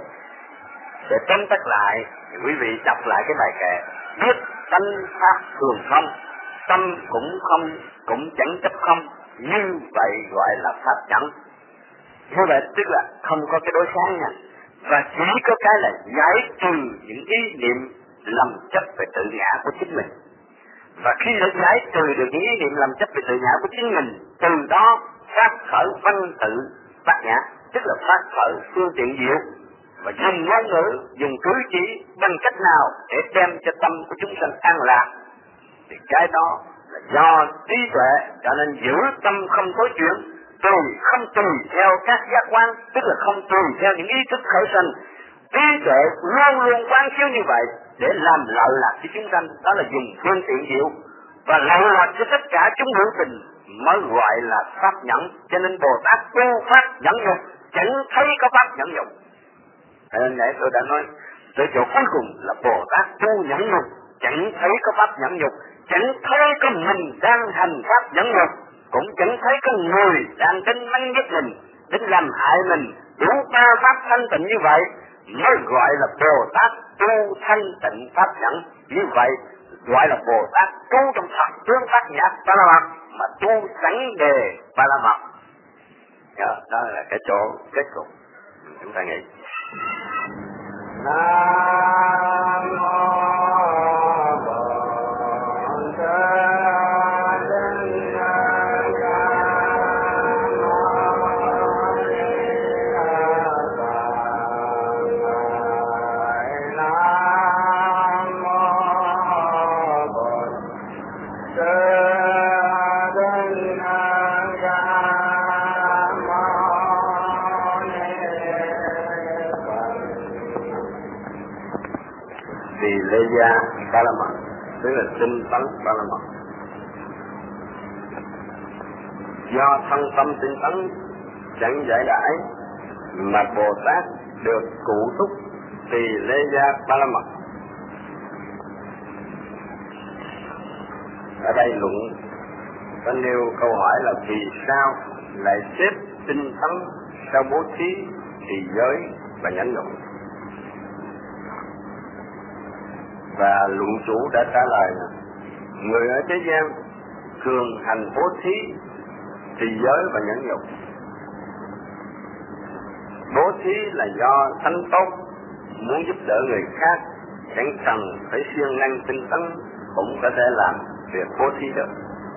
sẽ tóm tắt lại. Quý vị đọc lại cái bài kệ: biết tánh pháp thường không, tâm cũng không cũng chẳng chấp không, như vậy gọi là pháp nhẫn. Như vậy tức là không có cái đối kháng nha, và chỉ có cái là giải trừ những ý niệm lầm chấp về tự ngã của chính mình. Và khi đã giải trừ được những ý niệm lầm chấp về tự ngã của chính mình, từ đó phát khởi văn tự bát nhã, tức là phát khởi phương tiện diệu, và dùng ngôn ngữ, dùng cử chỉ bằng cách nào để đem cho tâm của chúng sanh an lạc, thì cái đó là do trí tuệ. Cho nên giữ tâm không thối chuyển, tùy không tùy theo các giác quan, tức là không tùy theo những ý thức khởi sinh. Trí tuệ luôn luôn quán chiếu như vậy để làm lợi lạc cho chúng sanh, đó là dùng phương tiện diệu và lợi lạc cho tất cả chúng hữu tình, mới gọi là pháp nhẫn. Cho nên Bồ Tát tu pháp nhẫn nhục, chẳng thấy có pháp nhẫn nhục. Nên nãy tôi đã nói tới chỗ cuối cùng là Bồ Tát tu nhẫn nhục, chẳng thấy có pháp nhẫn nhục, chẳng thấy có mình đang hành pháp nhẫn nhục, cũng chẳng thấy có người đang tính mắng giết mình, tính làm hại mình, đủ ba pháp thanh tịnh như vậy, mới gọi là Bồ Tát tu thanh tịnh pháp nhẫn. Như vậy gọi là Bồ Tát tu trong thật tướng bát nhã Paramật, mà tu sẵn đề Paramật. Đó, đó là cái chỗ kết cục chúng ta nghĩ. Nam mô Bổn Sư Thích Ca Mâu Ni Phật. Nam mô Bổn Sư Tỳ Lê Gia Paramật, tức là tinh tấn Paramật. Do thân tâm tinh tấn chẳng giải đãi mà Bồ Tát được cụ thúc Tỳ Lê Gia Paramật. Ở đây luận có nêu câu hỏi là vì sao lại xếp tinh tấn sau bố thí, trì giới và nhẫn nhục. Và luận chủ đã trả lời là người ở thế gian thường hành bố thí, trì giới và nhẫn nhục. Bố thí là do thánh tốt muốn giúp đỡ người khác, chẳng cần phải siêng năng tinh tấn cũng có thể làm việc bố thí được.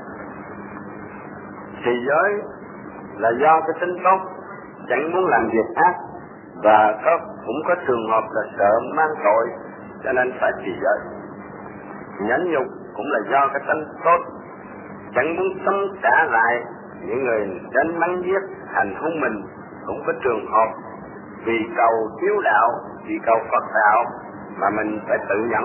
Trì giới là do cái tính tốt chẳng muốn làm việc ác, và có cũng có trường hợp là sợ mang tội cho nên phải trì giới. Nhẫn nhục cũng là do cái tính tốt chẳng muốn sống trả lại những người đánh mắng giết hành hung mình, cũng có trường hợp vì cầu thiếu đạo, vì cầu Phật đạo mà mình phải tự nhẫn.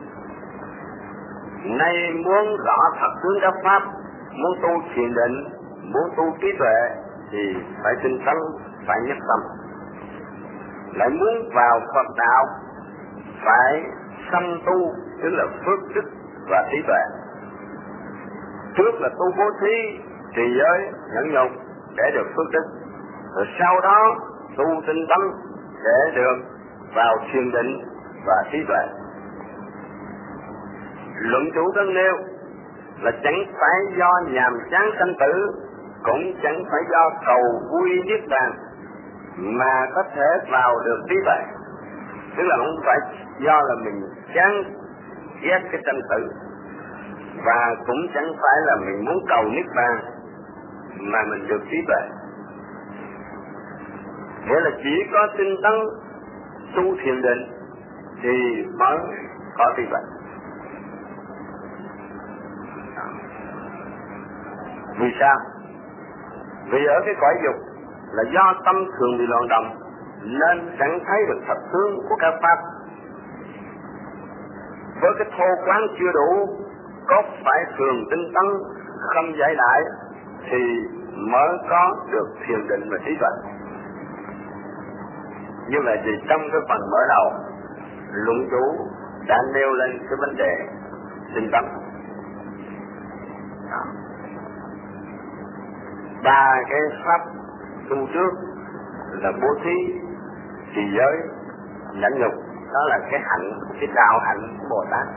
Nay muốn rõ thật tướng đắc pháp, muốn tu thiền định, muốn tu trí tuệ thì phải tinh tấn, phải nhất tâm. Lại muốn vào Phật đạo phải sanh tu, tức là phước đức và trí tuệ. Trước là tu bố thí, trì giới, nhẫn nhục để được phước đức, rồi sau đó tu tinh tấn để được vào thiền định và trí tuệ. Luận chủ tân nêu là chẳng phải do nhàm chán sanh tử, cũng chẳng phải do cầu vui niết bàn mà có thể vào được trí tuệ. Tức là không phải do là mình chán ghét cái sanh tử, và cũng chẳng phải là mình muốn cầu niết bàn mà mình được trí tuệ. Nghĩa là chỉ có tinh tấn tu thiền định thì mới có trí tuệ. Vì sao? Vì ở cái cõi dục là do tâm thường bị loạn động nên chẳng thấy được thật tướng của các pháp. Với cái thô quán chưa đủ, có phải thường tinh tấn không giải đại thì mới có được thiền định và trí tuệ. Như vậy thì trong cái phần mở đầu, luận chủ đã nêu lên cái vấn đề tinh tấn. Ba cái pháp tu trước là bố thí, trì giới, nhẫn nhục, đó là cái hạnh, cái đạo hạnh của Bồ Tát.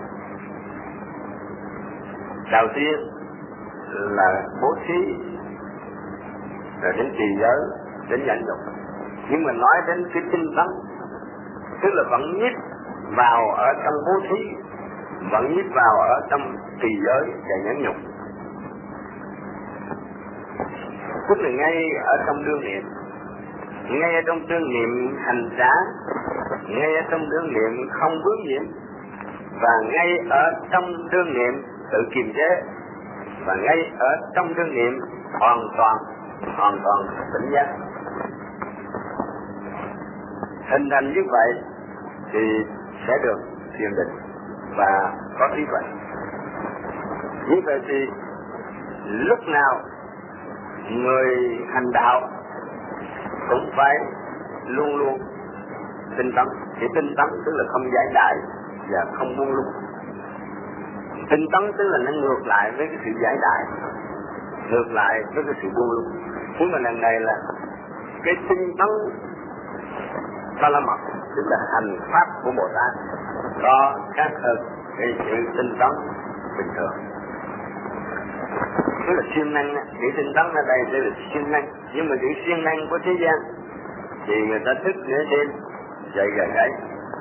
Đầu tiên là bố thí, rồi đến trì giới, đến nhẫn nhục. Nhưng mà nói đến cái tinh tấn, tức là vẫn nhích vào ở trong bố thí, vẫn nhích vào ở trong trì giới và nhẫn nhục. Tức là ngay ở trong đương niệm, ngay ở trong đương niệm hành trả, ngay ở trong đương niệm không vướng nhiễm, và ngay ở trong đương niệm tự kiềm chế, và ngay ở trong đương niệm hoàn toàn hoàn toàn tỉnh giác. Hình thành như vậy thì sẽ được thiền định và có trí tuệ. Như vậy thì lúc nào người hành đạo cũng phải luôn luôn tinh tấn. Thì tinh tấn tức là không giải đại và không buông lung. Tinh tấn tức là nó ngược lại với cái sự giải đại, ngược lại với cái sự buông lung. Nhưng mà lần này là cái tinh tấn ba la mật, tức là hành pháp của Bồ Tát, có khác hơn cái sự tinh tấn bình thường. Tức là siêng năng, chữ tinh tấn ở đây tức là siêng năng. Nhưng mà chữ siêng năng của thế gian thì người ta thức nửa đêm dậy gà gáy,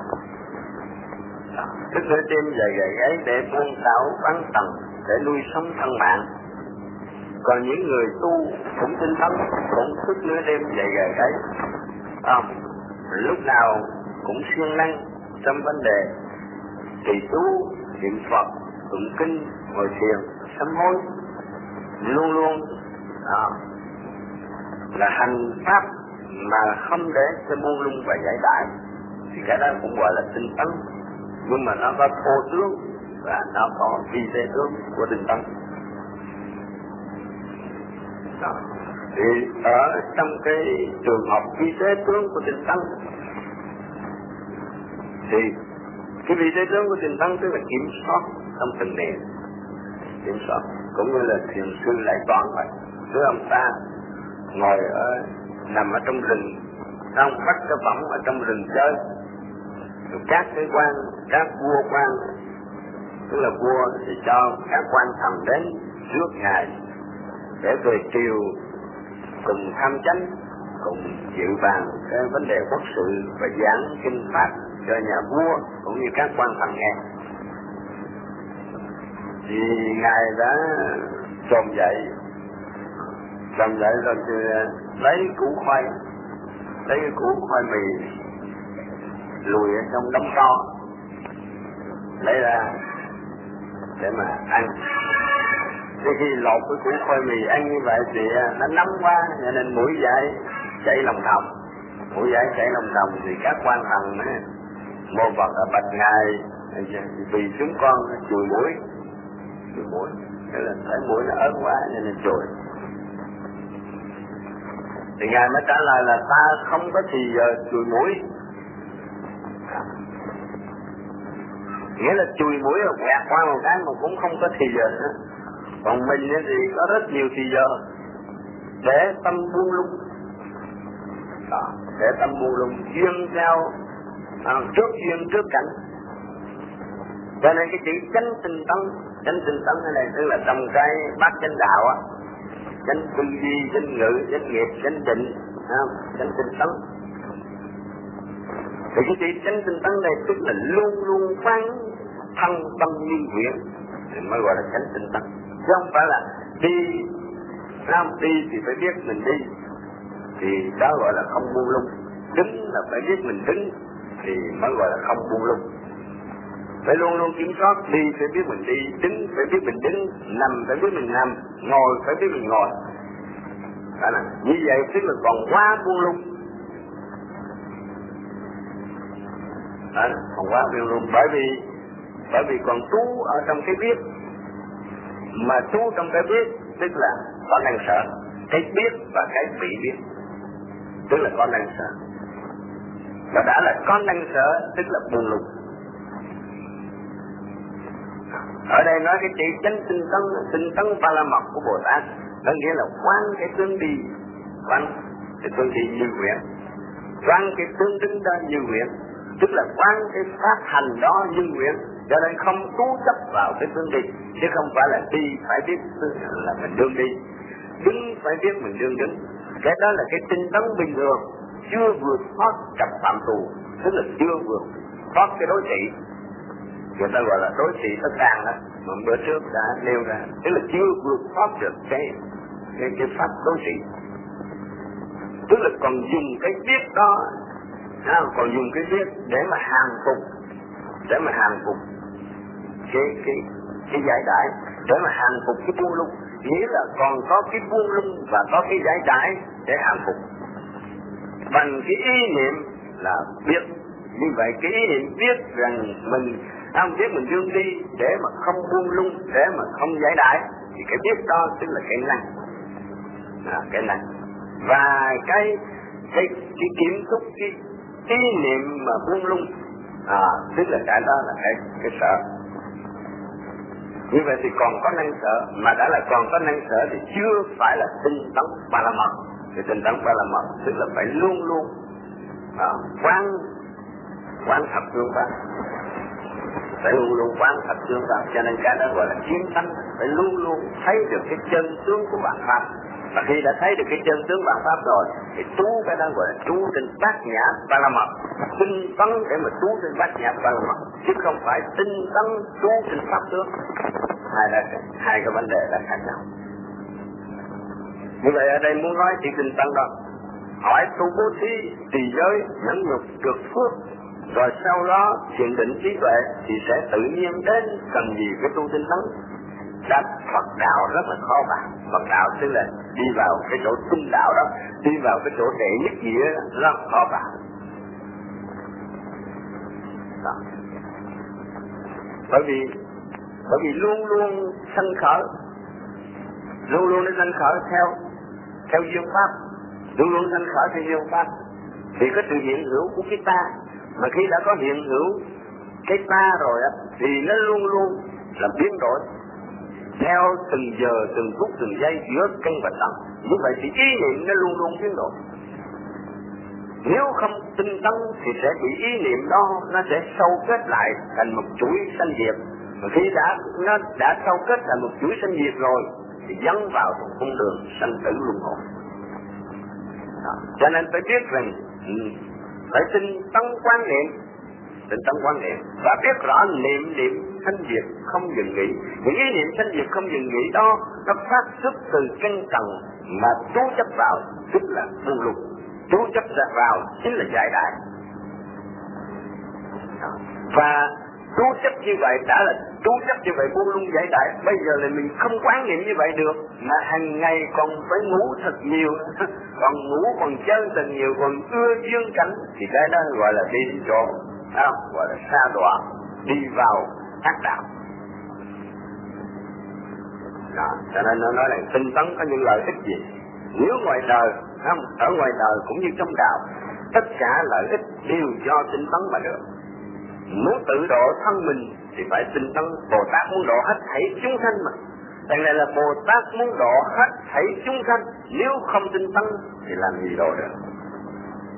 thức nửa đêm dậy gà gáy để buông xảo bắn tầng, để nuôi sống thân mạng. Còn những người tu cũng tinh tấn, cũng thức nửa đêm dậy gà gáy, à, lúc nào cũng siêng năng trong vấn đề trì chú, niệm Phật, tụng kinh, ngồi thiền, sám hối, luôn luôn à, là hành pháp mà không để cho buông lung và giải đại, thì cái đó cũng gọi là tinh tấn. Nhưng mà nó có thô tướng và nó có vi tế tướng của tinh tấn. Đó. Thì ở trong cái trường hợp vi tế tướng của tinh tấn thì cái vi tế tướng của tinh tấn tức là kiểm soát trong từng niệm, kiểm soát cũng như là thiền sư lại toán vậy. Nếu ông ta ngồi ở nằm ở trong rừng, ông bắt cái võng ở trong rừng chơi, rồi các cái quan, các vua quan, tức là vua thì cho các quan thần đến trước ngài để về triều cùng tham chánh, cùng dự bàn cái vấn đề quốc sự và giảng kinh pháp cho nhà vua cũng như các quan thần nghe. Thì ngài đã trồm dậy, trồm dậy rồi thì lấy củ khoai, lấy cái củ khoai mì lùi ở trong đống to, lấy ra để mà ăn. Thì khi lột cái củ khoai mì ăn như vậy thì nó nóng quá, cho nên mũi dậy chảy lòng thòng, mũi dậy chảy lòng thòng thì các quan thần mô Phật ở bạch ngài vì chúng con chùi mũi, chùi mũi, thế là thấy mũi nó ớn quá cho nên chùi. Thì ngài mới trả lời là ta không có thì giờ chùi mũi. Nghĩa là chùi mũi rồi quẹt qua một cái mà cũng không có thì giờ nữa. Còn mình thì có rất nhiều thì giờ để tâm buông lung. Đó, để tâm buông lung duyên theo à, trước duyên trước cảnh. Cho nên cái chữ chánh tinh tấn, chánh tinh tấn ở đây tức là trong cái bát chánh đạo á, chánh tư duy, chánh ngữ, chánh nghiệp, chánh định, chánh tinh tấn. Thì cái chữ chánh tinh tấn này tức là luôn luôn phán thân tâm như nguyện thì mới gọi là chánh tinh tấn, chứ không phải là đi, không đi thì phải biết mình đi, thì đó gọi là không buông lung. Đứng là phải biết mình đứng thì mới gọi là không buông lung. Phải luôn luôn kiểm soát, đi phải biết mình đi, đứng phải biết mình đứng, nằm phải biết mình nằm, ngồi phải biết mình ngồi. Đó là như vậy tức là còn quá buông lung. Đó, còn quá buông lung bởi vì bởi vì còn trú ở trong cái biết, mà trú trong cái biết tức là có năng sở, cái biết và cái bị biết, tức là có năng sở. Và đã là có năng sở tức là buông lung. Ở đây nói cái chữ chánh tinh tấn, tinh tấn ba la mật của Bồ Tát, có nghĩa là quán cái tướng đi, quán cái tướng đi như nguyện, quán cái tướng đứng đó như nguyện, tức là quán cái pháp hành đó như nguyện, cho nên không cố chấp vào cái tướng đi, chứ không phải là đi phải biết là mình đương đi, đứng phải biết mình đương đứng. Cái đó là cái tinh tấn bình thường, chưa vượt thoát chấp phạm tù, tức là chưa vượt thoát cái đối trị. Người ta gọi là đối trị tất đàn đó, mà bữa trước đã nêu ra, tức là chưa vượt thoát được cái cái, cái pháp đối trị, tức là còn dùng cái biết đó, còn dùng cái biết để mà hàng phục, để mà hàng phục cái cái cái giải đãi, để mà hàng phục cái buông lung, nghĩa là còn có cái buông lung và có cái giải đãi để hàng phục bằng cái ý niệm là biết. Như vậy cái ý niệm biết rằng mình không biết mình đương đi để mà không buông lung, để mà không giải đãi, thì cái biết đó tức là cái năng, à, cái năng. Và cái cái cái kiểm soát cái ý niệm mà buông lung, à, tức là cái đó là cái cái sợ. Như vậy thì còn có năng sợ, mà đã là còn có năng sợ thì chưa phải là tinh tấn ba la mật. Thì tinh tấn ba la mật tức là phải luôn luôn à, quán quán thập phương pháp, phải luôn luôn quán thập phương pháp. Cho nên cái đó gọi là chiến thắng, phải luôn luôn thấy được cái chân tướng của bản pháp. Và khi đã thấy được cái chân tướng bản pháp rồi thì trú cái đó gọi là trú trên bát nhã ba la mật, tinh tấn để mà trú trên bát nhã ba la mật, chứ không phải tinh tấn trú trên pháp tướng. Hai là hai cái vấn đề là khác nhau. Như vậy ở đây muốn nói chỉ tinh tấn đó. Hỏi tu bố thí, trì giới, nhẫn nhục, được phước, rồi sau đó thiền định trí tuệ thì sẽ tự nhiên đến, cần gì cái tu tinh tấn. Đã Phật đạo rất là khó vào. Phật đạo tức là đi vào cái chỗ tinh đạo đó, đi vào cái chỗ đệ nhất nghĩa rất khó vào. Đó. Bởi vì bởi vì luôn luôn sanh khởi, luôn luôn nó sanh khởi theo theo duyên pháp, luôn luôn sanh khởi theo duyên pháp. Thì có sự hiện hữu của cái ta, mà khi đã có hiện hữu cái ta rồi á, thì nó luôn luôn là biến đổi theo từng giờ, từng phút, từng giây giữa căn và tầng. Như vậy thì ý niệm nó luôn luôn biến đổi. Nếu không tinh tấn thì sẽ bị ý niệm đó nó sẽ sâu kết lại thành một chuỗi sanh diệt. Mà khi đã nó đã sâu kết thành một chuỗi sanh diệt rồi thì dấn vào một con đường sanh tử luân hồi. Cho nên phải biết rằng phải tinh tấn quán niệm, tinh tấn quán niệm và biết rõ niệm niệm sanh diệt không dừng nghỉ. Những ý niệm sanh diệt không dừng nghỉ đó nó phát xuất từ căn tầng mà chú chấp vào tức là buông lung, chú chấp vào chính là giải đại. Và chú chấp như vậy đã là chú chấp như vậy buông lung giải đại. Bây giờ là mình không quán niệm như vậy được, mà hàng ngày còn phải ngủ thật nhiều, còn ngủ còn chơi thật nhiều, còn ưa dương cảnh, thì cái đó gọi là đi chỗ, à, gọi là xa đọa, đi vào ác đạo. Đó, cho nên nó nói là tinh tấn có những lợi ích gì? Nếu ngoài đời, không, ở ngoài đời cũng như trong đạo, tất cả lợi ích đều do tinh tấn mà được. Muốn tự độ thân mình thì phải tinh tấn. Bồ Tát muốn độ hết thảy chúng sanh mà. Đằng này là Bồ Tát muốn độ hết thảy chúng sanh, nếu không tinh tấn thì làm gì độ được?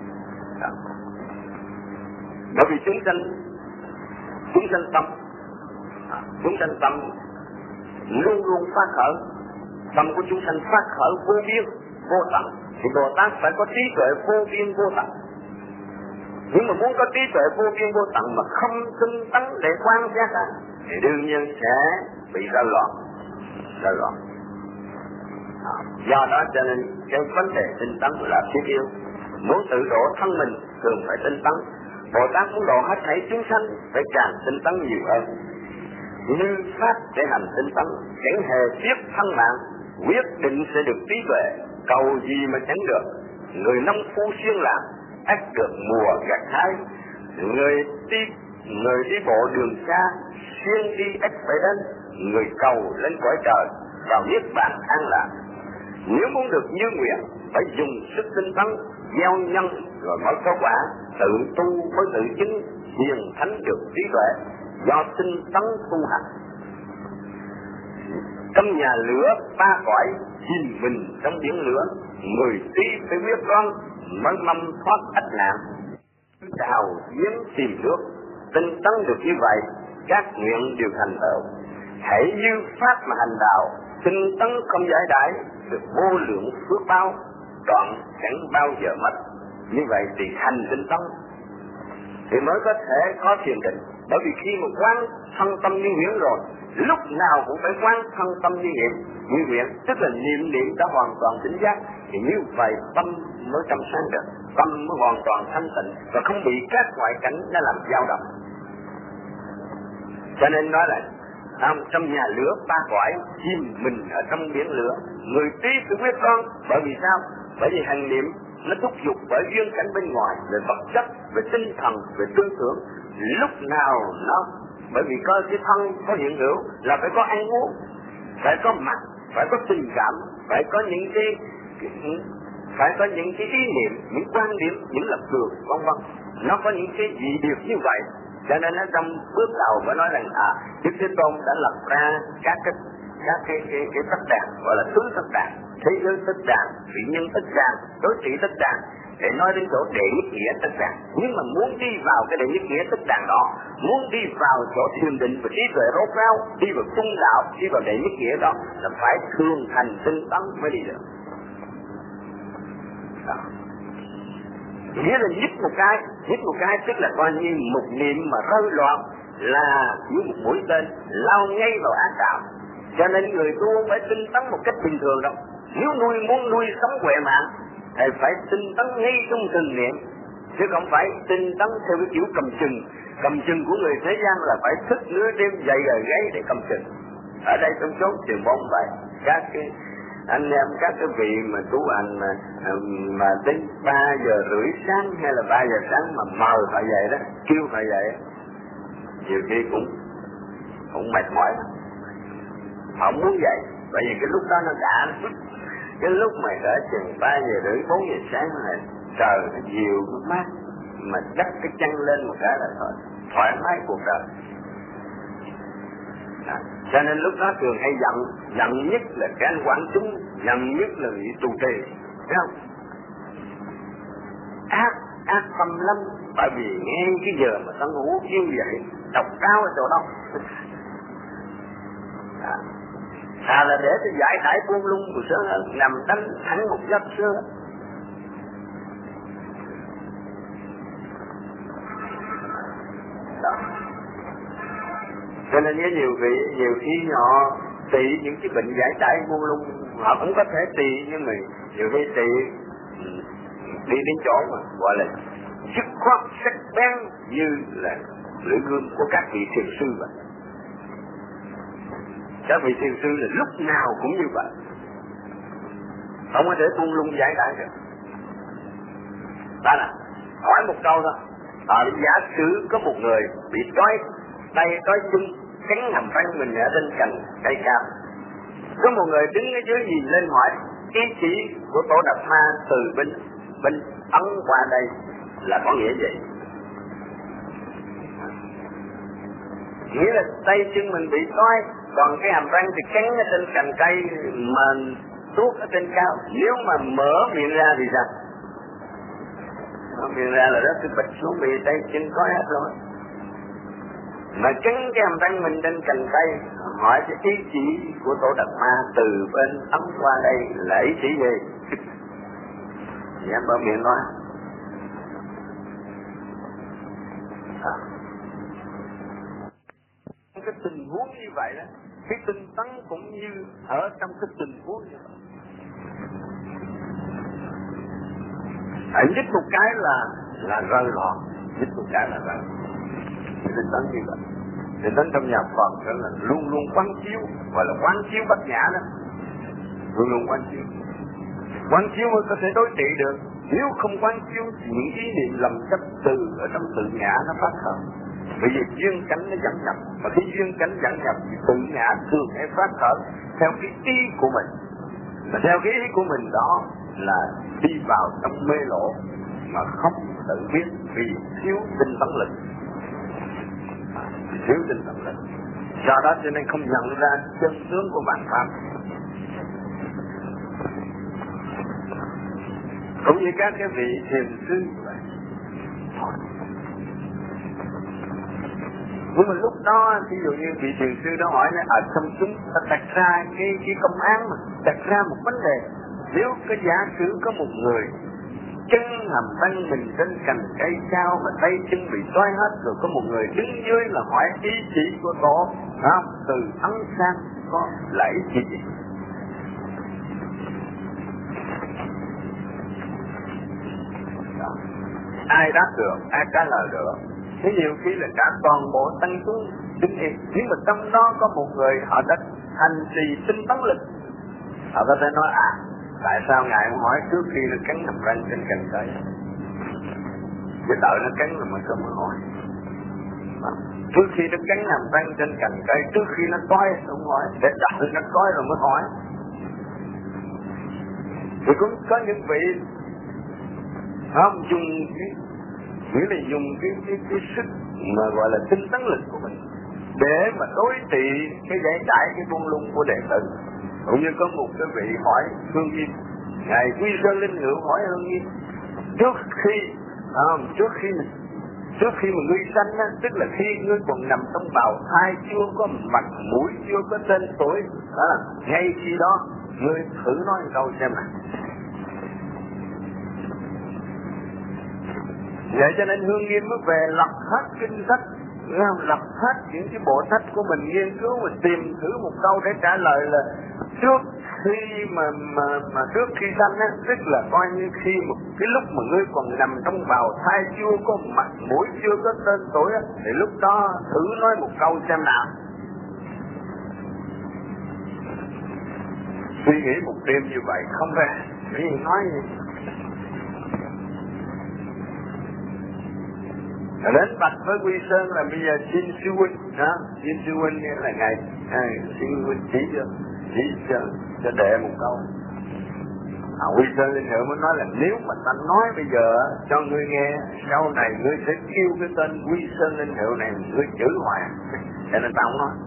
Đó. Bởi vì chúng sanh, chúng sanh tâm, Chúng sanh tâm luôn luôn phát khởi, tâm của chúng sanh phát khởi vô biên vô tận, thì Bồ Tát phải có trí tuệ vô biên vô tận. Nhưng mà muốn có trí tuệ vô biên vô tận mà không tinh tấn để quan sát ra, thì đương nhiên sẽ bị rối loạn, rối loạn. Do đó cho nên cái vấn đề tinh tấn là thiết yếu. Muốn tự độ thân mình thường phải tinh tấn. Bồ Tát muốn độ hết thảy chúng sanh phải càng tinh tấn nhiều hơn. Như pháp để hành tinh tấn, chẳng hề tiếc thân mạng, quyết định sẽ được trí tuệ, cầu gì mà chẳng được. Người nông phu siêng làm, ắt được mùa gặt hái. Người đi người đi bộ đường xa, siêng đi ắt phải đến. Người cầu lên cõi trời, vào niết bàn an lạc. Nếu muốn được như nguyện, phải dùng sức tinh tấn, gieo nhân rồi mới có quả. Tự tu mới tự chứng, hiền thánh được trí tuệ, do tinh tấn tu hành. Trong nhà lửa ba cõi, chìm mình trong biển lửa. Người trí phải biết đoan, mới mong thoát ách nạn. Đào giếng tìm nước, tinh tấn được như vậy, các nguyện đều thành tựu. Hãy như pháp mà hành đạo, tinh tấn không giải đãi, được vô lượng phước báo, đoạn chẳng bao giờ mất. Như vậy thì hành tinh tấn thì mới có thể có thiền định. Bởi vì khi mà quán thân tâm như nguyện rồi, lúc nào cũng phải quán thân tâm như nguyện, như nguyện, tức là niệm niệm đã hoàn toàn tỉnh giác, thì như vậy tâm mới trong sáng được, tâm mới hoàn toàn thanh tịnh và không bị các ngoại cảnh nó làm dao động. Cho nên nói là um, trong nhà lửa ba cõi, chìm mình ở trong biển lửa. Người trí phải quyết đoan. Bởi vì sao? Bởi vì hành niệm nó thúc giục bởi duyên cảnh bên ngoài, về vật chất, về tinh thần, về tư tưởng. Lúc nào nó, bởi vì có cái thân có hiện hữu là phải có ăn uống, phải có mặt, phải có tình cảm, phải có những cái, phải có những cái ý niệm, những quan điểm, những lập trường, vân vân. Nó có những cái gì điều như vậy. Cho nên nó trong bước đầu mới nói rằng à, Đức Thế Tôn đã lập ra các cái các cái cái, cái tất đàn, gọi là tứ tất đàn, thế giới tất đàn, vị nhân tất đàn, đối trị tất đàn, để nói đến chỗ đệ nhất nghĩa tất đàn. Nhưng mà muốn đi vào cái đệ nhất nghĩa tất đàn đó, muốn đi vào chỗ thiền định và trí tuệ rốt ráo, đi vào trung đạo, đi vào đệ nhất nghĩa đó, là phải thường thành tinh tấn mới đi được. Đó. Nghĩa là nhích một cái, nhích một cái tức là coi như một niệm mà rơi loạn là như một mũi tên lao ngay vào ác đạo. Cho nên người tu không phải tinh tấn một cách bình thường đâu. Nếu nuôi muốn nuôi sống huệ mạng thì phải tinh tấn ngay trong từng niệm, chứ không phải tinh tấn theo cái kiểu cầm chừng. Cầm chừng của người thế gian là phải thức nửa đêm dậy rồi gáy để cầm chừng. Ở đây trong chốn trường bóng vậy, các cái anh em các cái vị mà tu hành mà mà đến ba giờ rưỡi sáng hay là ba giờ sáng mà mờ phải vậy đó, kêu phải vậy, nhiều khi cũng cũng mệt mỏi lắm. Họ muốn vậy, bởi vì cái lúc đó nó đã cái lúc mà cỡ chừng ba giờ rưỡi bốn giờ sáng này trời nó dịu nó mát, mà đắp cái chân lên một cái là thôi thoải mái cuộc đời. À, cho nên lúc đó thường hay giận, giận nhất là cái anh quản chúng, giận nhất là bị tù trì, thấy không? Ác, ác tâm lắm, bởi vì nghe cái giờ mà ta ngủ kêu vậy, độc cao ở chỗ đó. À, à là để tôi giải tải buông lung của sơ, nằm đánh thẳng một giấc sơ. Đó. Cho nên với nhiều vị, nhiều khi họ trị những cái bệnh giải tải buông lung, họ cũng có thể trị, nhưng mà nhiều khi trị đi đến chỗ mà gọi là dứt khoát sắc bén như là lưỡi gươm của các vị thiền sư vậy. Các vị thiền sư là lúc nào cũng như vậy, không có thể buông lung giải tải được. Đó là hỏi một câu thôi. À, giả sử có một người bị trói tay trói chân, cắn hàm răng mình ở trên cành cây cao, có một người đứng ở dưới nhìn lên hỏi ý chỉ của Tổ Đạt Ma từ bên bên ấn qua đây là có nghĩa gì? Nghĩa là tay chân mình bị trói, còn cái hàm răng thì cắn ở trên cành cây mà tuốt ở trên cao, nếu mà mở miệng ra thì sao? Mở miệng ra là đó cái bịch xuống, bị tay chân trói hết rồi. mà cứng cái hàm răng mình trên cành cây, hỏi cái ý chỉ của Tổ Đạt Ma từ bên ấm qua đây là ý chỉ gì? Thì em mở miệng nói. À. Cái tình huống như vậy đó, cái tinh tấn cũng như ở trong cái tình huống như vậy. À, nhất một cái là là rơi loạn, nhất một cái là rơi. Tinh tấn như vậy. Tinh tấn trong nhà Phật đó là luôn luôn quán chiếu, gọi là quán chiếu bát nhã đó, luôn luôn quán chiếu. Quán chiếu mới có thể đối trị được. Nếu không quán chiếu thì những ý niệm lầm chấp từ ở trong tự ngã nó phát khởi. Bởi vì duyên cánh nó dẫn nhập, và khi duyên cánh dẫn nhập thì tự ngã thường hay phát khởi theo cái ý của mình. Và theo cái ý của mình đó là đi vào trong mê lộ mà không tự biết vì thiếu tinh tấn lực. Thiếu tinh tấn lực. Do đó cho nên không nhận ra chân tướng của bản pháp. Cũng như các cái vị thiền sư như vậy. Nhưng mà lúc đó, ví dụ như vị thiền sư đó hỏi là ở trong chúng ta đặt ra cái, cái công án mà, đặt ra một vấn đề. Nếu cái giả sử có một người chân hàm răng mình trên cành cây cao mà tay chân bị toái hết, rồi có một người đứng dưới là hỏi ý chỉ của Tổ, không? Từ ấn sang có lẫy chỉ gì? Ai đáp được, ai trả lời được. Thế nhiều khi là cả toàn bộ tăng chúng đứng yên, nhưng mà trong đó có một người họ đã hành trì tinh tấn lực, họ có thể nói à, tại sao ngài không hỏi trước khi nó cắn hàm răng trên cành cây, chứ đợi nó cắn rồi mới có mới hỏi. Trước khi nó cắn hàm răng trên cành cây, trước khi nó coi không hỏi, để đợi nó coi rồi mới hỏi. Thì cũng có những vị không dùng cái, nghĩa là dùng cái, cái, cái sức mà gọi là tinh tấn lực của mình để mà đối trị cái giải đãi cái buông lung của đệ tử. Cũng như có một cái vị hỏi Hương Nghiêm, ngài Quy Sơn Linh Hữu hỏi Hương Nghiêm, trước khi không, trước khi trước khi mà ngươi sanh á, tức là khi ngươi còn nằm trong bào thai, chưa có mặt mũi, chưa có tên tuổi, đó, ngay khi đó ngươi thử nói một câu xem nào. Vậy cho nên Hương Nghiêm mới về lật hết kinh sách, lật hết những cái bộ sách của mình, nghiên cứu và tìm thử một câu để trả lời là trước khi mà mà mà trước khi sanh á, tức là coi như khi một cái lúc mà ngươi còn nằm trong bào thai, chưa có mặt mũi, chưa có tên tuổi á, thì lúc đó thử nói một câu xem nào. Suy nghĩ một đêm như vậy không ra, vì nói gì. Đến bạch với Quy Sơn là bây giờ xin sư huynh, đó, xin sư huynh nghĩa là ngài, à, xin sư huynh chỉ cho, chỉ cho, cho đệ một câu. À, Quy Sơn Linh Hữu mới nói là nếu mà ta nói bây giờ cho ngươi nghe, sau này ngươi sẽ kêu cái tên Quy Sơn Linh Hữu này, ngươi chửi hoài, cho nên ta không nói.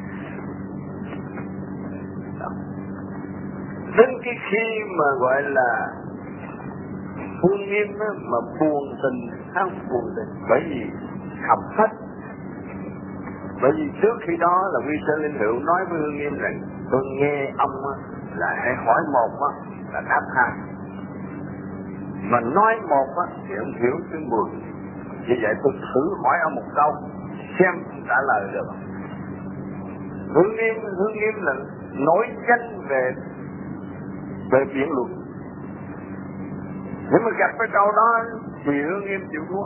Đó. Đến cái khi mà gọi là Hương Nghiêm mà buồn tình, không buồn tình, bởi vì học hết. Bởi vì trước khi đó là Quy Sơn Linh Hữu nói với Hương Nghiêm rằng tôi nghe ông là hãy hỏi một là đáp hai, mà nói một thì ông hiểu cái mười. Vì vậy tôi thử hỏi ông một câu xem trả lời được. Hương Nghiêm, Hương Nghiêm là nổi danh về về biện luận. Nếu mà gặp cái câu đó thì Hương Nghiêm chịu thua.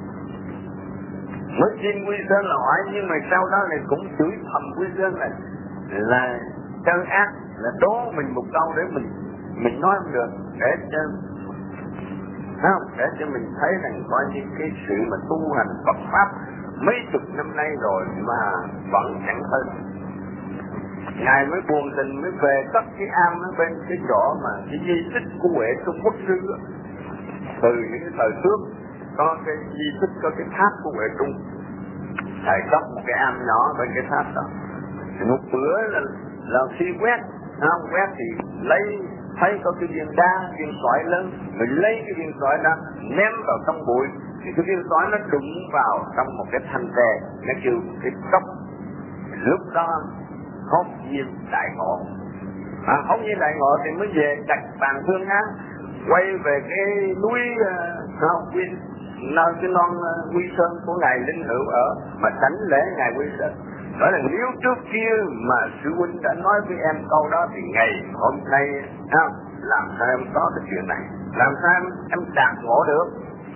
Mới xin Quy Sơn là hỏi, nhưng mà sau đó này cũng chửi thầm Quy Sơn là là chân ác, là đố mình một câu để mình mình nói không được, để cho không, để cho mình thấy rằng coi như cái sự mà tu hành Phật pháp mấy chục năm nay rồi mà vẫn chẳng hơn. Ngài mới buồn tình mới về cất cái am ở bên cái chỗ mà cái di tích của Huệ Trung Quốc sư đó. Từ những cái thời trước có cái di tích, có cái tháp của Huệ Trung, thầy cất một cái am nhỏ bên cái tháp đó. Thì một bữa là, là khi quét, không quét thì lấy thấy có cái viên đá, viên sỏi lớn, mình lấy cái viên sỏi đó ném vào trong bụi, thì cái viên sỏi nó đụng vào trong một cái thanh tre, nó kêu cái cốc. Lúc đó hốt nhiên đại ngộ. À, hốt nhiên đại ngộ thì mới về đặt bàn thương án, quay về cái núi uh, quy, nơi cái non uh, Quy Sơn của ngài Linh Hữu ở mà đảnh lễ ngài Quy Sơn. Nói là nếu trước kia mà sư huynh đã nói với em câu đó thì ngày hôm nay à, làm sao em có cái chuyện này, làm sao em, em đạt ngộ được.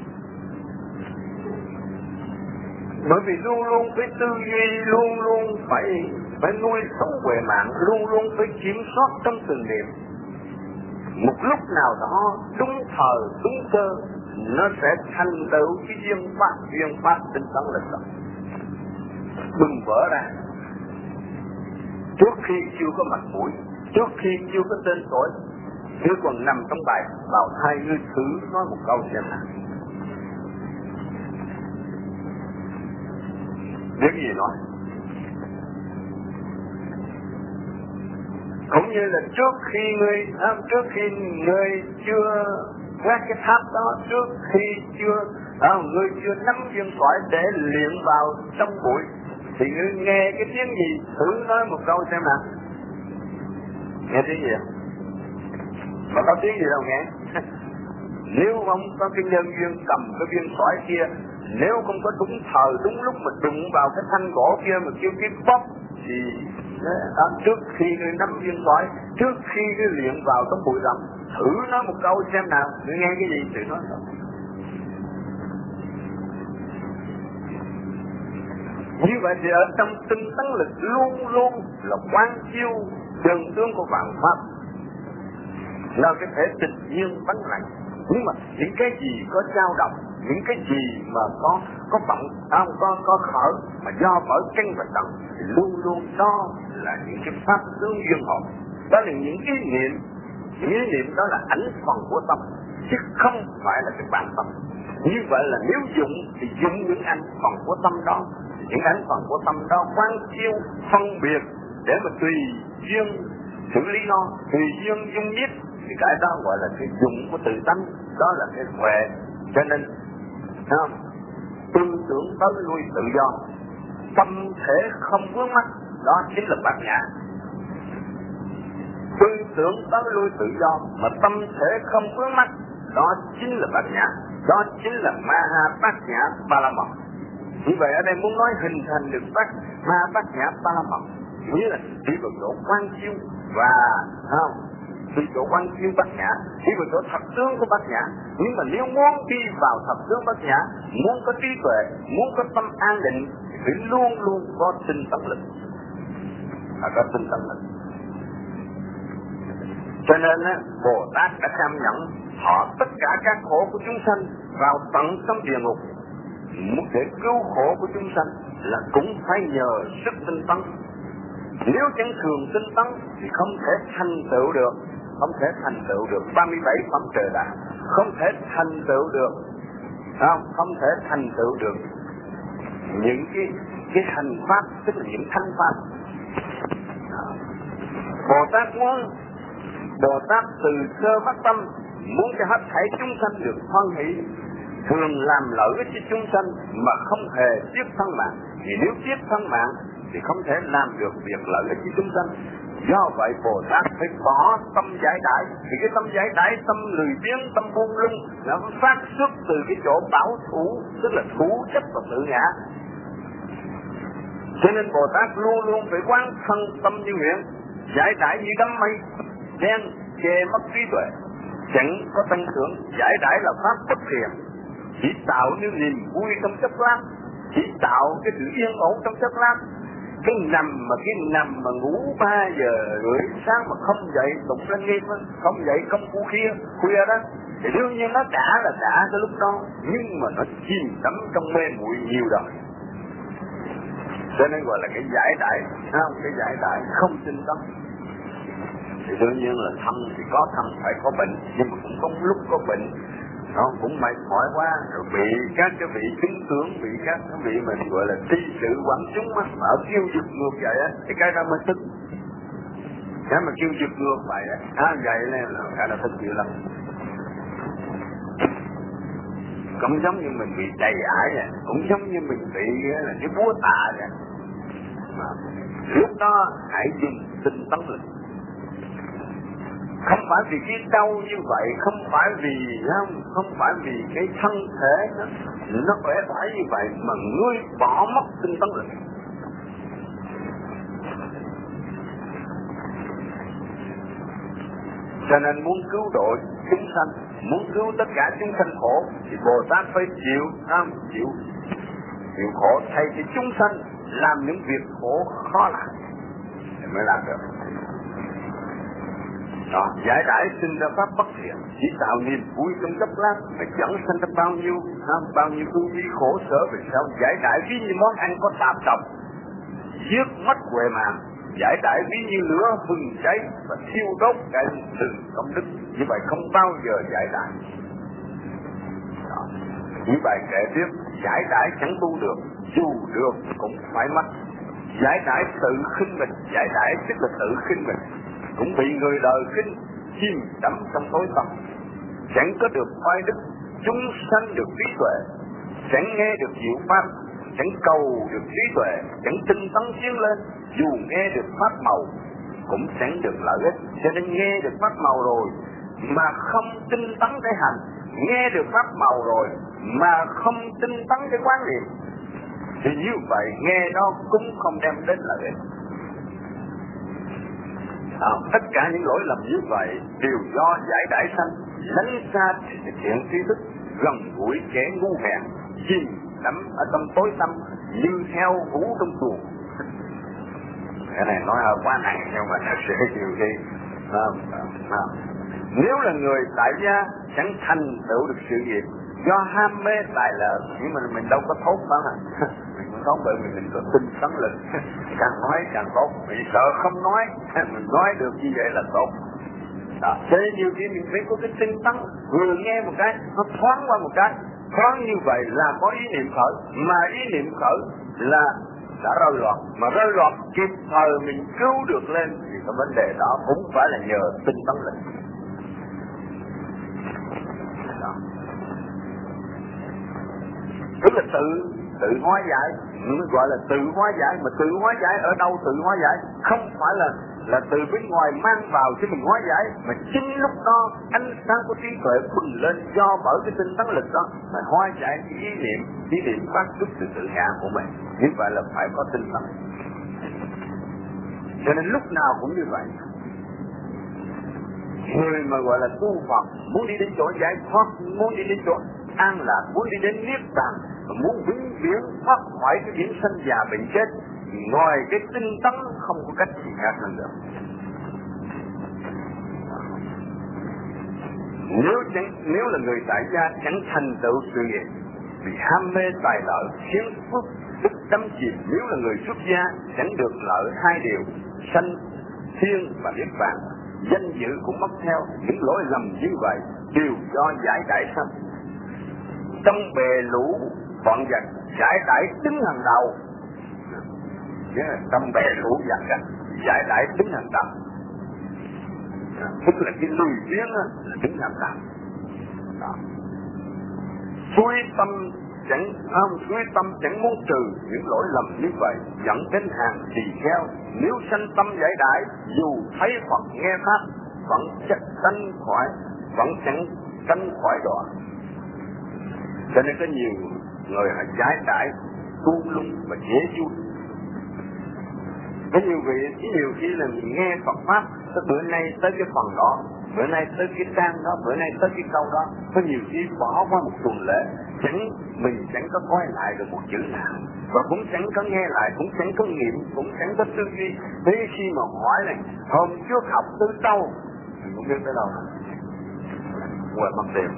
Bởi vì luôn luôn phải tư duy, luôn luôn phải phải nuôi sống huệ mạng, luôn luôn phải kiểm soát trong từng niệm. Một lúc nào đó đúng thời đúng cơ nó sẽ thành tựu cái duyên pháp, duyên pháp tinh tấn lực đó. Đừng vỡ ra trước khi chưa có mặt mũi, trước khi chưa có tên tuổi, nếu còn nằm trong bài vào hai ngươi thử nói một câu xem nào. Biết gì nói? Cũng như là trước khi ngươi, à, trước khi ngươi chưa quét cái tháp đó, trước khi chưa, à, ngươi chưa nắm viên sỏi để luyện vào trong bụi, thì ngươi nghe cái tiếng gì? Thử nói một câu xem nào. Nghe tiếng gì không? Mà có tiếng gì đâu nghe. Nếu không có cái nhân duyên cầm cái viên sỏi kia, nếu không có đúng thời đúng lúc mà đụng vào cái thanh gỗ kia mà kêu cái bóp, thì đó, trước khi ngươi nắm viên sỏi, trước khi ngươi luyện vào trong bụi rậm, thử nói một câu xem nào. Ngươi nghe cái gì thử nói thôi. Như vậy thì ở trong tinh tấn lực luôn luôn là quán chiếu đường tướng của vạn pháp, là cái thể tự nhiên vắng lặng. Nhưng mà những cái gì có dao động, những cái gì mà có có bận, không có có khởi mà do bởi chân và tận, thì luôn luôn đó là những cái pháp tướng duyên hồn. Đó là những ý niệm, những ý niệm đó là ảnh phần của tâm, chứ không phải là cái bản tâm. Như vậy là nếu dụng thì dụng những ảnh phần của tâm đó, những ảnh phần của tâm đó quán chiếu phân biệt để mà tùy duyên xử lý nó, tùy duyên dung nhiếp, thì cái đó gọi là cái dụng của tự tánh, đó là cái huệ. Cho nên không, tư tưởng tới lui tự do, tâm thể không vướng mắc, đó chính là bát nhã. Tư tưởng tới lui tự do mà tâm thể không vướng mắc, đó chính là bát nhã, đó chính là ma ha bát nhã ba la mật. Như vậy ở đây muốn nói hình thành được bát ma bát nhã ba la mật, nghĩa là đi vào chỗ quan chiếu và không đi chỗ quan chiếu bát nhã, đi vào chỗ thật tướng của bát nhã. Nhưng mà nếu muốn đi vào thật tướng bát nhã, muốn có trí tuệ, muốn có tâm an định, thì luôn luôn có tinh tấn lực, và có tinh tấn lực. Cho nên á, Bồ Tát đã cam nhận họ tất cả các khổ của chúng sanh vào tận trong địa ngục, muốn để cứu khổ của chúng sanh là cũng phải nhờ sức tinh tấn. Nếu chẳng thường tinh tấn thì không thể thành tựu được, không thể thành tựu được ba mươi bảy phẩm trời đạo, không thể thành tựu được, không, không thể thành tựu được những cái cái hành pháp, tức là những thanh pháp. Bồ Tát muốn, Bồ Tát từ sơ phát tâm muốn cho hết thảy chúng sanh được hoan hỷ, thường làm lợi cho chúng sanh mà không hề tiếc thân mạng. Vì nếu tiếc thân mạng thì không thể làm được việc lợi ích cho chúng sanh. Do vậy Bồ Tát phải bỏ tâm giải đãi. Thì cái tâm giải đãi, tâm lười biếng, tâm buông lung, nó phát xuất từ cái chỗ bảo thủ, tức là thủ chấp và tự ngã. Cho nên Bồ Tát luôn luôn phải quán thân tâm như nguyện, giải đãi như đám mây đen che mất trí tuệ, chẳng có tăng trưởng. Giải đãi là pháp bất thiện, chỉ tạo như niềm vui trong chốc lát, chỉ tạo cái sự yên ổn trong chốc lát. Cái nằm mà cái nằm mà ngủ ba giờ rưỡi sáng mà không dậy tụng lên nghiêm, không dậy công phu khuya khuya đó, thì đương nhiên nó đã là đã cái lúc đó, nhưng mà nó chìm đắm trong mê muội nhiều đời. Cho nên gọi là cái giải đãi, không, cái giải đãi không tinh tấn. Thì đương nhiên là thân thì có thân phải có bệnh, nhưng mà cũng có lúc có bệnh nó cũng mệt mỏi quá, rồi bị các cái vị chứng tướng, bị các cái vị mình gọi là tri sự quảng chúng á, mà ở kêu giật ngược vậy á, thì cái đó mới tức. Cái mà kêu giật ngược vậy á, á vậy nên là cái đó tức dữ lắm. cũng giống như mình bị đầy ải vậy, cũng giống như mình bị là cái búa tạ vậy. Lúc đó hãy dùng tinh tấn lực. Không phải vì cái đau như vậy, không phải vì không, không phải vì cái thân thể nó, nó khỏe phải như vậy mà ngươi bỏ mất tinh tấn lực. Cho nên muốn cứu độ chúng sanh, muốn cứu tất cả chúng sanh khổ thì Bồ Tát phải chịu, không chịu chịu khổ thay cho chúng sanh làm những việc khổ khó làm thì mới làm được. Đó, giải đãi sinh ra pháp bất thiện, chỉ tạo niềm vui trong chốc lát mà chẳng sanh ra bao nhiêu, không? Bao nhiêu ưu vi khổ sở về sau. Giải đãi ví như món ăn có tạp độc, giết mất huệ mạng. Giải đãi ví như lửa bừng cháy và thiêu đốt cái từng công đức. Như vậy không bao giờ giải đãi. Như bài kể tiếp, giải đãi chẳng tu được, dù được cũng phải mất. Giải đãi tự khinh mình, giải đãi tức là tự khinh mình, cũng bị người đời khinh, chìm đắm trong tối tăm. Chẳng có được oai đức, chúng sanh được trí tuệ, chẳng nghe được diệu pháp, chẳng cầu được trí tuệ, chẳng tinh tấn tiến lên, dù nghe được pháp màu cũng chẳng được lợi ích. Cho nên nghe được pháp màu rồi mà không tinh tấn cái hành, nghe được pháp màu rồi mà không tinh tấn cái quán niệm, thì như vậy nghe đó cũng không đem đến lợi ích. À, tất cả những lỗi lầm như vậy đều do giải đãi sanh, lánh xa thiện tri thức, gần gũi kẻ ngu hèn, chìm đắm ở trong tối tăm như heo hú trong chuồng. Cái này nói hơi quá nặng nhưng mà thật sự nhiều khi à, à, à. Nếu là người tại gia chẳng thành tựu được sự nghiệp do ham mê tài lợi, nhưng mà mình đâu có tốt đó hả? Mình không tốt bởi vì mình có tinh tấn lực, càng nói càng tốt. Vì sợ không nói, mình nói được như vậy là tốt. Đó. Thế nhiều khi mình phải có cái tinh tấn, vừa nghe một cái nó thoáng qua một cái, thoáng như vậy là có ý niệm khởi, mà ý niệm khởi là đã rơi loạn, mà rơi loạn kịp thời mình cứu được lên thì cái vấn đề đó cũng phải là nhờ tinh tấn lực. Đó. Tức là tự tự hóa giải, gọi là tự hóa giải, mà tự hóa giải ở đâu tự hóa giải? Không phải là là từ bên ngoài mang vào cho mình hóa giải, mà chính lúc đó ánh sáng của trí tuệ bừng lên do bởi cái tinh tấn lực đó mà hóa giải cái ý niệm, ý niệm phát xuất từ tự ngã của mình. Như vậy là phải có tinh tấn. Cho nên lúc nào cũng như vậy. Người mà gọi là tu Phật muốn đi đến chỗ giải thoát, muốn đi đến chỗ an lạc, muốn đi đến niết bàn, muốn vĩnh viễn thoát khỏi cái biển sanh già bệnh chết, ngoài cái tinh tấn không có cách gì khác hơn được. Nếu chẳng, nếu là người tại gia chẳng thành tựu sự nghiệp vì ham mê tài lợi khiến phước đức đắm chìm, nếu là người xuất gia chẳng được lợi hai điều sanh thiên và niết bàn, danh dự cũng mất theo. Những lỗi lầm như vậy đều do giải đãi sanh. Trong bè lũ bọn giặc, giải đãi đứng hàng đầu. Yeah, trong bè lũ giặc, giải đãi đứng hàng đầu. Tức là cái lùi biến là đứng hàng đầu. Đó. Suy tâm chẳng không suy tâm chẳng muốn trừ những lỗi lầm như vậy, dẫn đến hàng tỳ kheo. Nếu sanh tâm giải đãi, dù thấy Phật nghe pháp vẫn chắc tránh khỏi, vẫn chẳng tránh khỏi đọa. Cho nên có nhiều người họ giải đãi tu lung và dễ vui. Có nhiều vị, nhiều khi là mình nghe Phật pháp, tới bữa nay tới cái phần đó, bữa nay tới cái trang đó, bữa nay tới cái câu đó, có nhiều khi bỏ qua một tuần lễ, chẳng mình chẳng có coi lại được một chữ nào, và cũng chẳng có nghe lại, cũng chẳng có nghiệm, cũng chẳng có tư duy. Thế khi mà hỏi này, hôm trước học từ đâu, mình cũng biết tới đâu, quên mất tiền.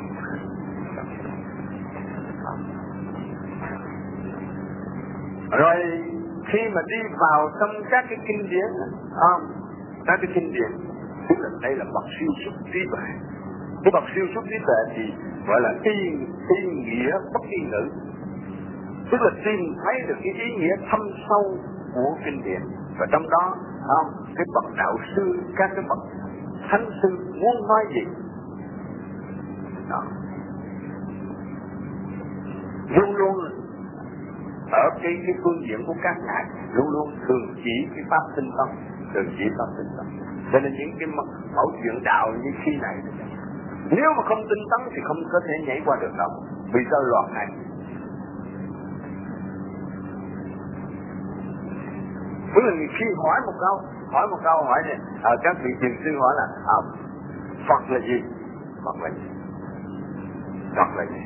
Rồi khi mà đi vào trong các cái kinh điển, không, các cái kinh điển, tức là đây là bậc siêu xuất trí tuệ. Cái bậc siêu xuất trí tuệ thì gọi là y, y nghĩa bất y ngữ, tức là tìm thấy được cái ý nghĩa thâm sâu của kinh điển. Và trong đó, không, cái bậc đạo sư, các cái bậc thánh sư muốn nói gì, đó. luôn luôn ở cái cái phương diện của các ngài luôn luôn thường chỉ cái pháp tinh tông, thường chỉ pháp tinh tông. Cho nên những cái mẫu chuyện đạo như khi này, nếu mà không tinh tấn thì không có thể nhảy qua được đâu, vì sao loạn này. Tức là khi hỏi một câu, hỏi một câu hỏi này, à, các vị thiền sư hỏi là à, Phật là gì? Phật là gì? Phật là gì?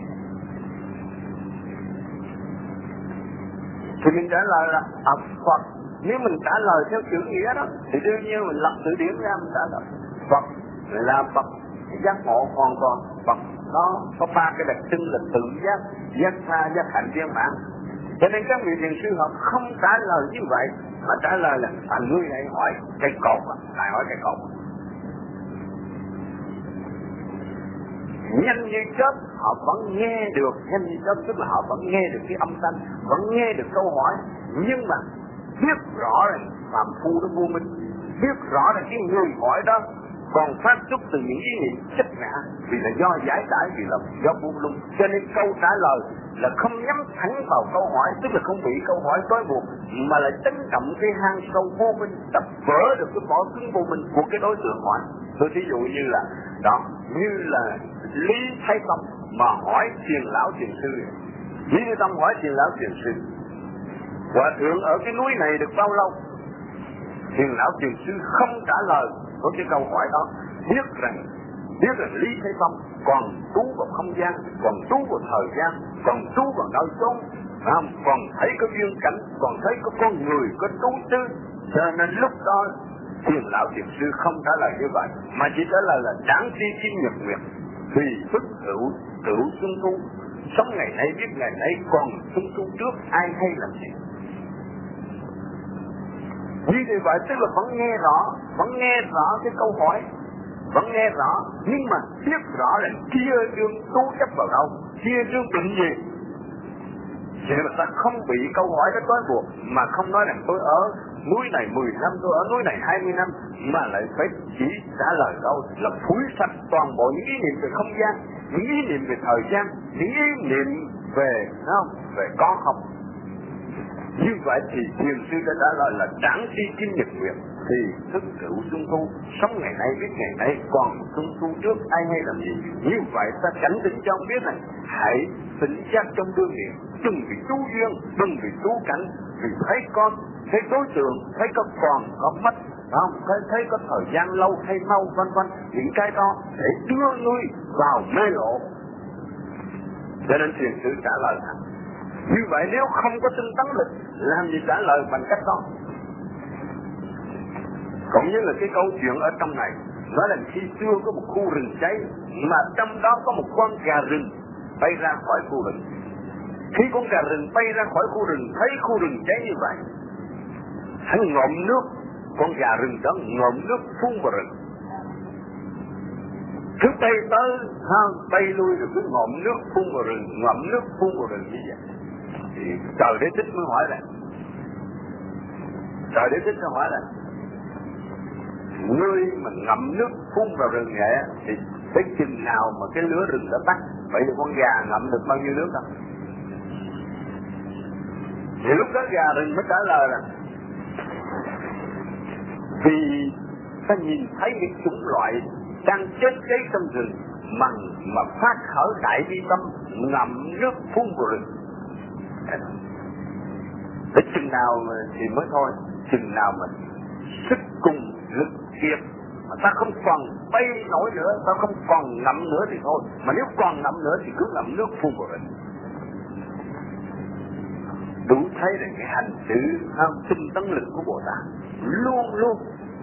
Thì mình trả lời là à, Phật. Nếu mình trả lời theo chữ nghĩa đó thì đương nhiên mình lật từ điển ra mình trả lời Phật là Phật giác ngộ hoàn toàn. Phật nó có ba cái đặc trưng là tự giác, giác tha, giác hạnh, viên mãn. Cho nên các vị thiền sư họ không trả lời như vậy mà trả lời là à, người này hỏi cây cột, lại hỏi cây cột. Nhanh như chớp họ vẫn nghe được, nhanh như chớp tức là họ vẫn nghe được cái âm thanh, vẫn nghe được câu hỏi, nhưng mà biết rõ là phàm phu nó vô minh, biết rõ là cái người hỏi đó còn phát xuất từ những ý niệm chấp ngã, vì là do giải tải, vì là do buông lung. Cho nên câu trả lời là không nhắm thẳng vào câu hỏi, tức là không bị câu hỏi trói buộc, mà là chấn động cái hang sâu vô minh, đập vỡ được cái vỏ cứng vô minh của cái đối tượng hỏi. Tôi thí dụ như là đó, như là Lý Thái Tông mà hỏi Thiền Lão Thiền Sư. Lý Thái Tông hỏi Thiền Lão Thiền Sư: Hòa thượng ở cái núi này được bao lâu? Thiền Lão Thiền Sư không trả lời với cái câu hỏi đó, biết rằng biết rằng Lý Thái Tông còn trú vào không gian, còn trú vào thời gian, còn trú vào nơi chốn, còn thấy có duyên cảnh, còn thấy có con người, có trú tư. Cho nên lúc đó Thiền Lão Thiền Sư không trả lời như vậy, mà chỉ trả lời là đáng tri kim nhật nguyệt, vì phức hữu hữu xuân thu, sống ngày nay biết ngày nay, còn xuân thu trước ai hay làm gì. Như vậy tức là vẫn nghe rõ, vẫn nghe rõ cái câu hỏi, vẫn nghe rõ, nhưng mà biết rõ là kia đương tu chấp vào đâu, kia đương định gì. Vậy mà ta không bị câu hỏi đó trói buộc, mà không nói rằng tôi ở núi này mười năm, tôi ở núi này hai mươi năm, mà lại phải chỉ trả lời đâu là phủi sạch toàn bộ những ý niệm về không gian, những ý niệm về thời gian, những ý niệm về không, về có không. Như vậy thì thiền sư đã trả lời là đáng tri kim nhật nguyệt, thì thức cửu xuân thu, sống ngày nay biết ngày nay, còn xuân thu trước ai hay làm gì. Như vậy ta cảnh tỉnh cho ông biết rằng hãy tỉnh giác trong đương niệm, đừng vì chú duyên, đừng vì chú cảnh, vì thấy con, thấy đối tượng, thấy có còn, có mất, không? Thấy, thấy có thời gian lâu hay mau, vân vân, những cái đó để đưa ngươi vào mê lộ. Cho nên thiền sư trả lời rằng như vậy nếu không có tinh tấn lực, làm gì trả lời bằng cách đó. Cũng như là cái câu chuyện ở trong này, nói là khi xưa có một khu rừng cháy, mà trong đó có một con gà rừng bay ra khỏi khu rừng. Khi con gà rừng bay ra khỏi khu rừng, thấy khu rừng cháy như vậy, hắn ngộm nước, con gà rừng đó ngộm nước phun vào rừng. Cứ bay tới, ha, bay lui rồi cứ ngộm nước phun vào rừng, ngộm nước phun vào rừng như vậy. Thì trời đế thích mới hỏi là trời đế thích mới hỏi là ngươi mà ngậm nước phun vào rừng vậy thì tới chừng nào mà cái lửa rừng đã tắt? Vậy thì con gà ngậm được bao nhiêu nước đâu? Thì lúc đó gà rừng mới trả lời là vì ta nhìn thấy những chủng loại đang chết cháy trong rừng mà mà phát khởi đại bi tâm, ngậm nước phun vào rừng. Đến chừng nào mà thì mới thôi, chừng nào mà sức cùng lực kiệt mà ta không còn bay nổi nữa, ta không còn ngậm nữa thì thôi, mà nếu còn ngậm nữa thì cứ ngậm nước phun vào rừng. Đủ thấy là cái hành xử tinh tấn lực của Bồ Tát luôn luôn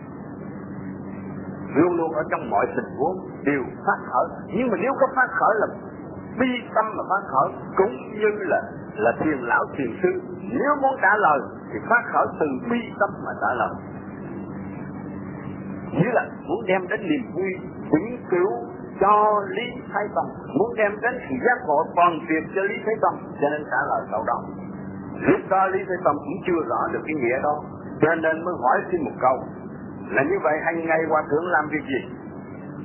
luôn luôn ở trong mọi tình huống đều phát khởi. Nhưng mà nếu có phát khởi là bi tâm mà phát khởi, cũng như là là thiền lão thiền sư, nếu muốn trả lời thì phát khởi từ bi tâm mà trả lời. Như là muốn đem đến niềm vui vĩnh cửu cho Lý Thái Tông, muốn đem đến sự giác ngộ toàn tuyệt cho Lý Thái Tông, cho nên trả lời câu đó. Lúc đó Lý Thái Tông cũng chưa rõ được cái nghĩa đó, cho nên mới hỏi xin một câu là như vậy hàng ngày Hòa Thượng làm việc gì?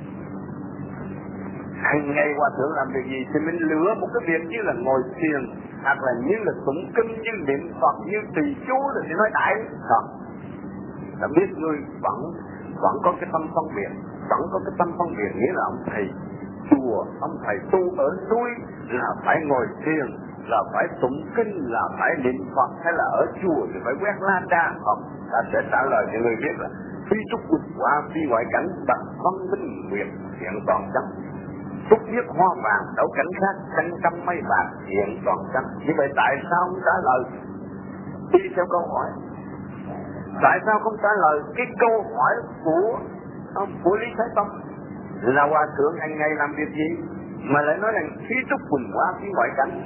Hàng ngày Hòa Thượng làm việc gì? Thì mình lựa một cái việc như là ngồi thiền, hoặc là như là tụng kinh, như niệm Phật, như trì chú rồi thì nói đại không. Đã biết ngươi vẫn vẫn có cái tâm phân biệt, vẫn có cái tâm phân biệt, nghĩa là ông thầy chùa, ông thầy tu ở núi là phải ngồi thiền, là phải tụng kinh, là phải niệm Phật, hay là ở chùa thì phải quét la đa không. Ta sẽ trả lời cho người biết là phi trúc quỳnh hoa, phi ngoại cảnh, bạch văn minh nguyệt hiện toàn chân. Trúc viết hoa vàng, đấu cảnh khác, tranh trăm mây bạc hiện toàn chân. Như vậy tại sao không trả lời đi theo câu hỏi? Tại sao không trả lời cái câu hỏi của của Lý Thái Tông là hòa thượng hàng ngày làm việc gì mà lại nói rằng phi trúc quỳnh hoa, phi ngoại cảnh?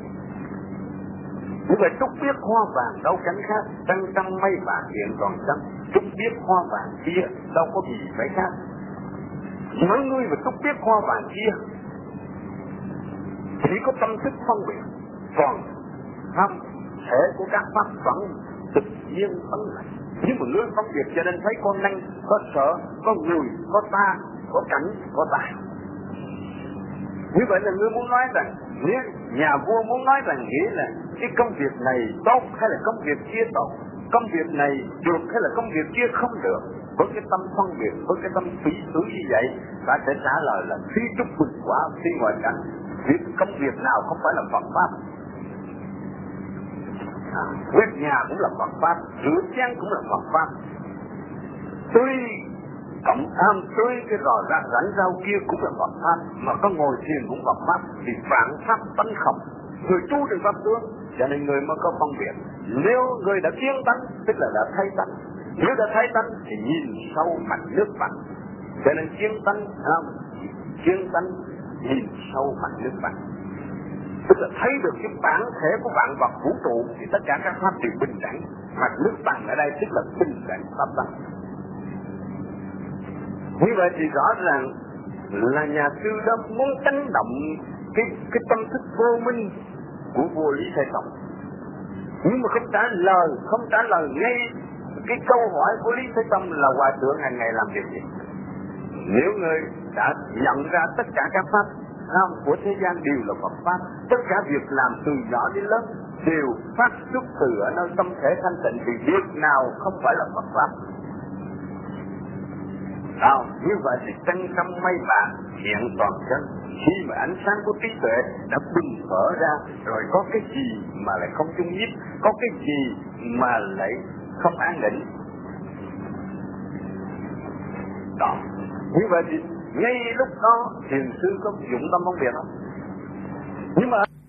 Như vậy trúc biết hoa vàng đâu cánh khác, trăng trăm mây bạc hiện toàn chân. Trúc biết hoa vàng kia đâu có gì phải khác. Nói ngươi mà trúc biết hoa vàng kia chỉ có tâm thức phân biệt, còn không thể của các pháp vẫn tự nhiên phân này. Nhưng mà ngươi phân biệt cho nên thấy có năng, có sợ, có người, có ta, có cảnh, có tài. Như vậy là ngươi muốn nói rằng, nếu nhà vua muốn nói rằng nghĩa là cái công việc này tốt hay là công việc kia tốt, công việc này được hay là công việc kia không được, với cái tâm phân biệt, với cái tâm phỉ thử như vậy, ta sẽ trả lời là phi trúc quỳnh quả, phi ngoại cảnh. Việc công việc nào không phải là Phật pháp? À, quét nhà cũng là Phật pháp, rửa chén cũng là Phật pháp, tưới cộng tham, tưới cái rò rác rảnh rau kia cũng là Phật pháp, mà có ngồi thiền cũng Phật pháp, thì vạn pháp tánh không. Người tu được pháp tướng, cho nên người mới có phân biệt. Nếu người đã kiến tánh, tức là đã thấy tánh. Nếu đã thấy tánh thì nhìn sâu mạch nước mạch. Cho nên kiến tánh, không? Kiến tánh nhìn sâu mạch nước mạch, tức là thấy được cái bản thể của vạn vật vũ trụ thì tất cả các pháp đều bình đẳng. Mạch nước bằng ở đây tức là bình đẳng pháp tánh. Như vậy thì rõ ràng là nhà sư đó muốn đánh động cái cái tâm thức vô minh của vua Lý Thái Tông, nhưng mà không trả lời, không trả lời ngay cái câu hỏi của Lý Thái Tông là hòa thượng hàng ngày làm việc gì. Nếu người đã nhận ra tất cả các pháp không của thế gian đều là Phật pháp, tất cả việc làm từ nhỏ đến lớn đều phát xuất từ ở nơi tâm thể thanh tịnh, thì việc nào không phải là Phật pháp? Nào, như vậy thì trăng trăm mây bạc hiện toàn chân. Khi mà ánh sáng của trí tuệ đã bừng mở ra, rồi có cái gì mà lại không chung nhiếp, có cái gì mà lại không an định. Đó, như vậy thì ngay lúc đó thiền sư có dụng tâm phân biệt không? Nhưng mà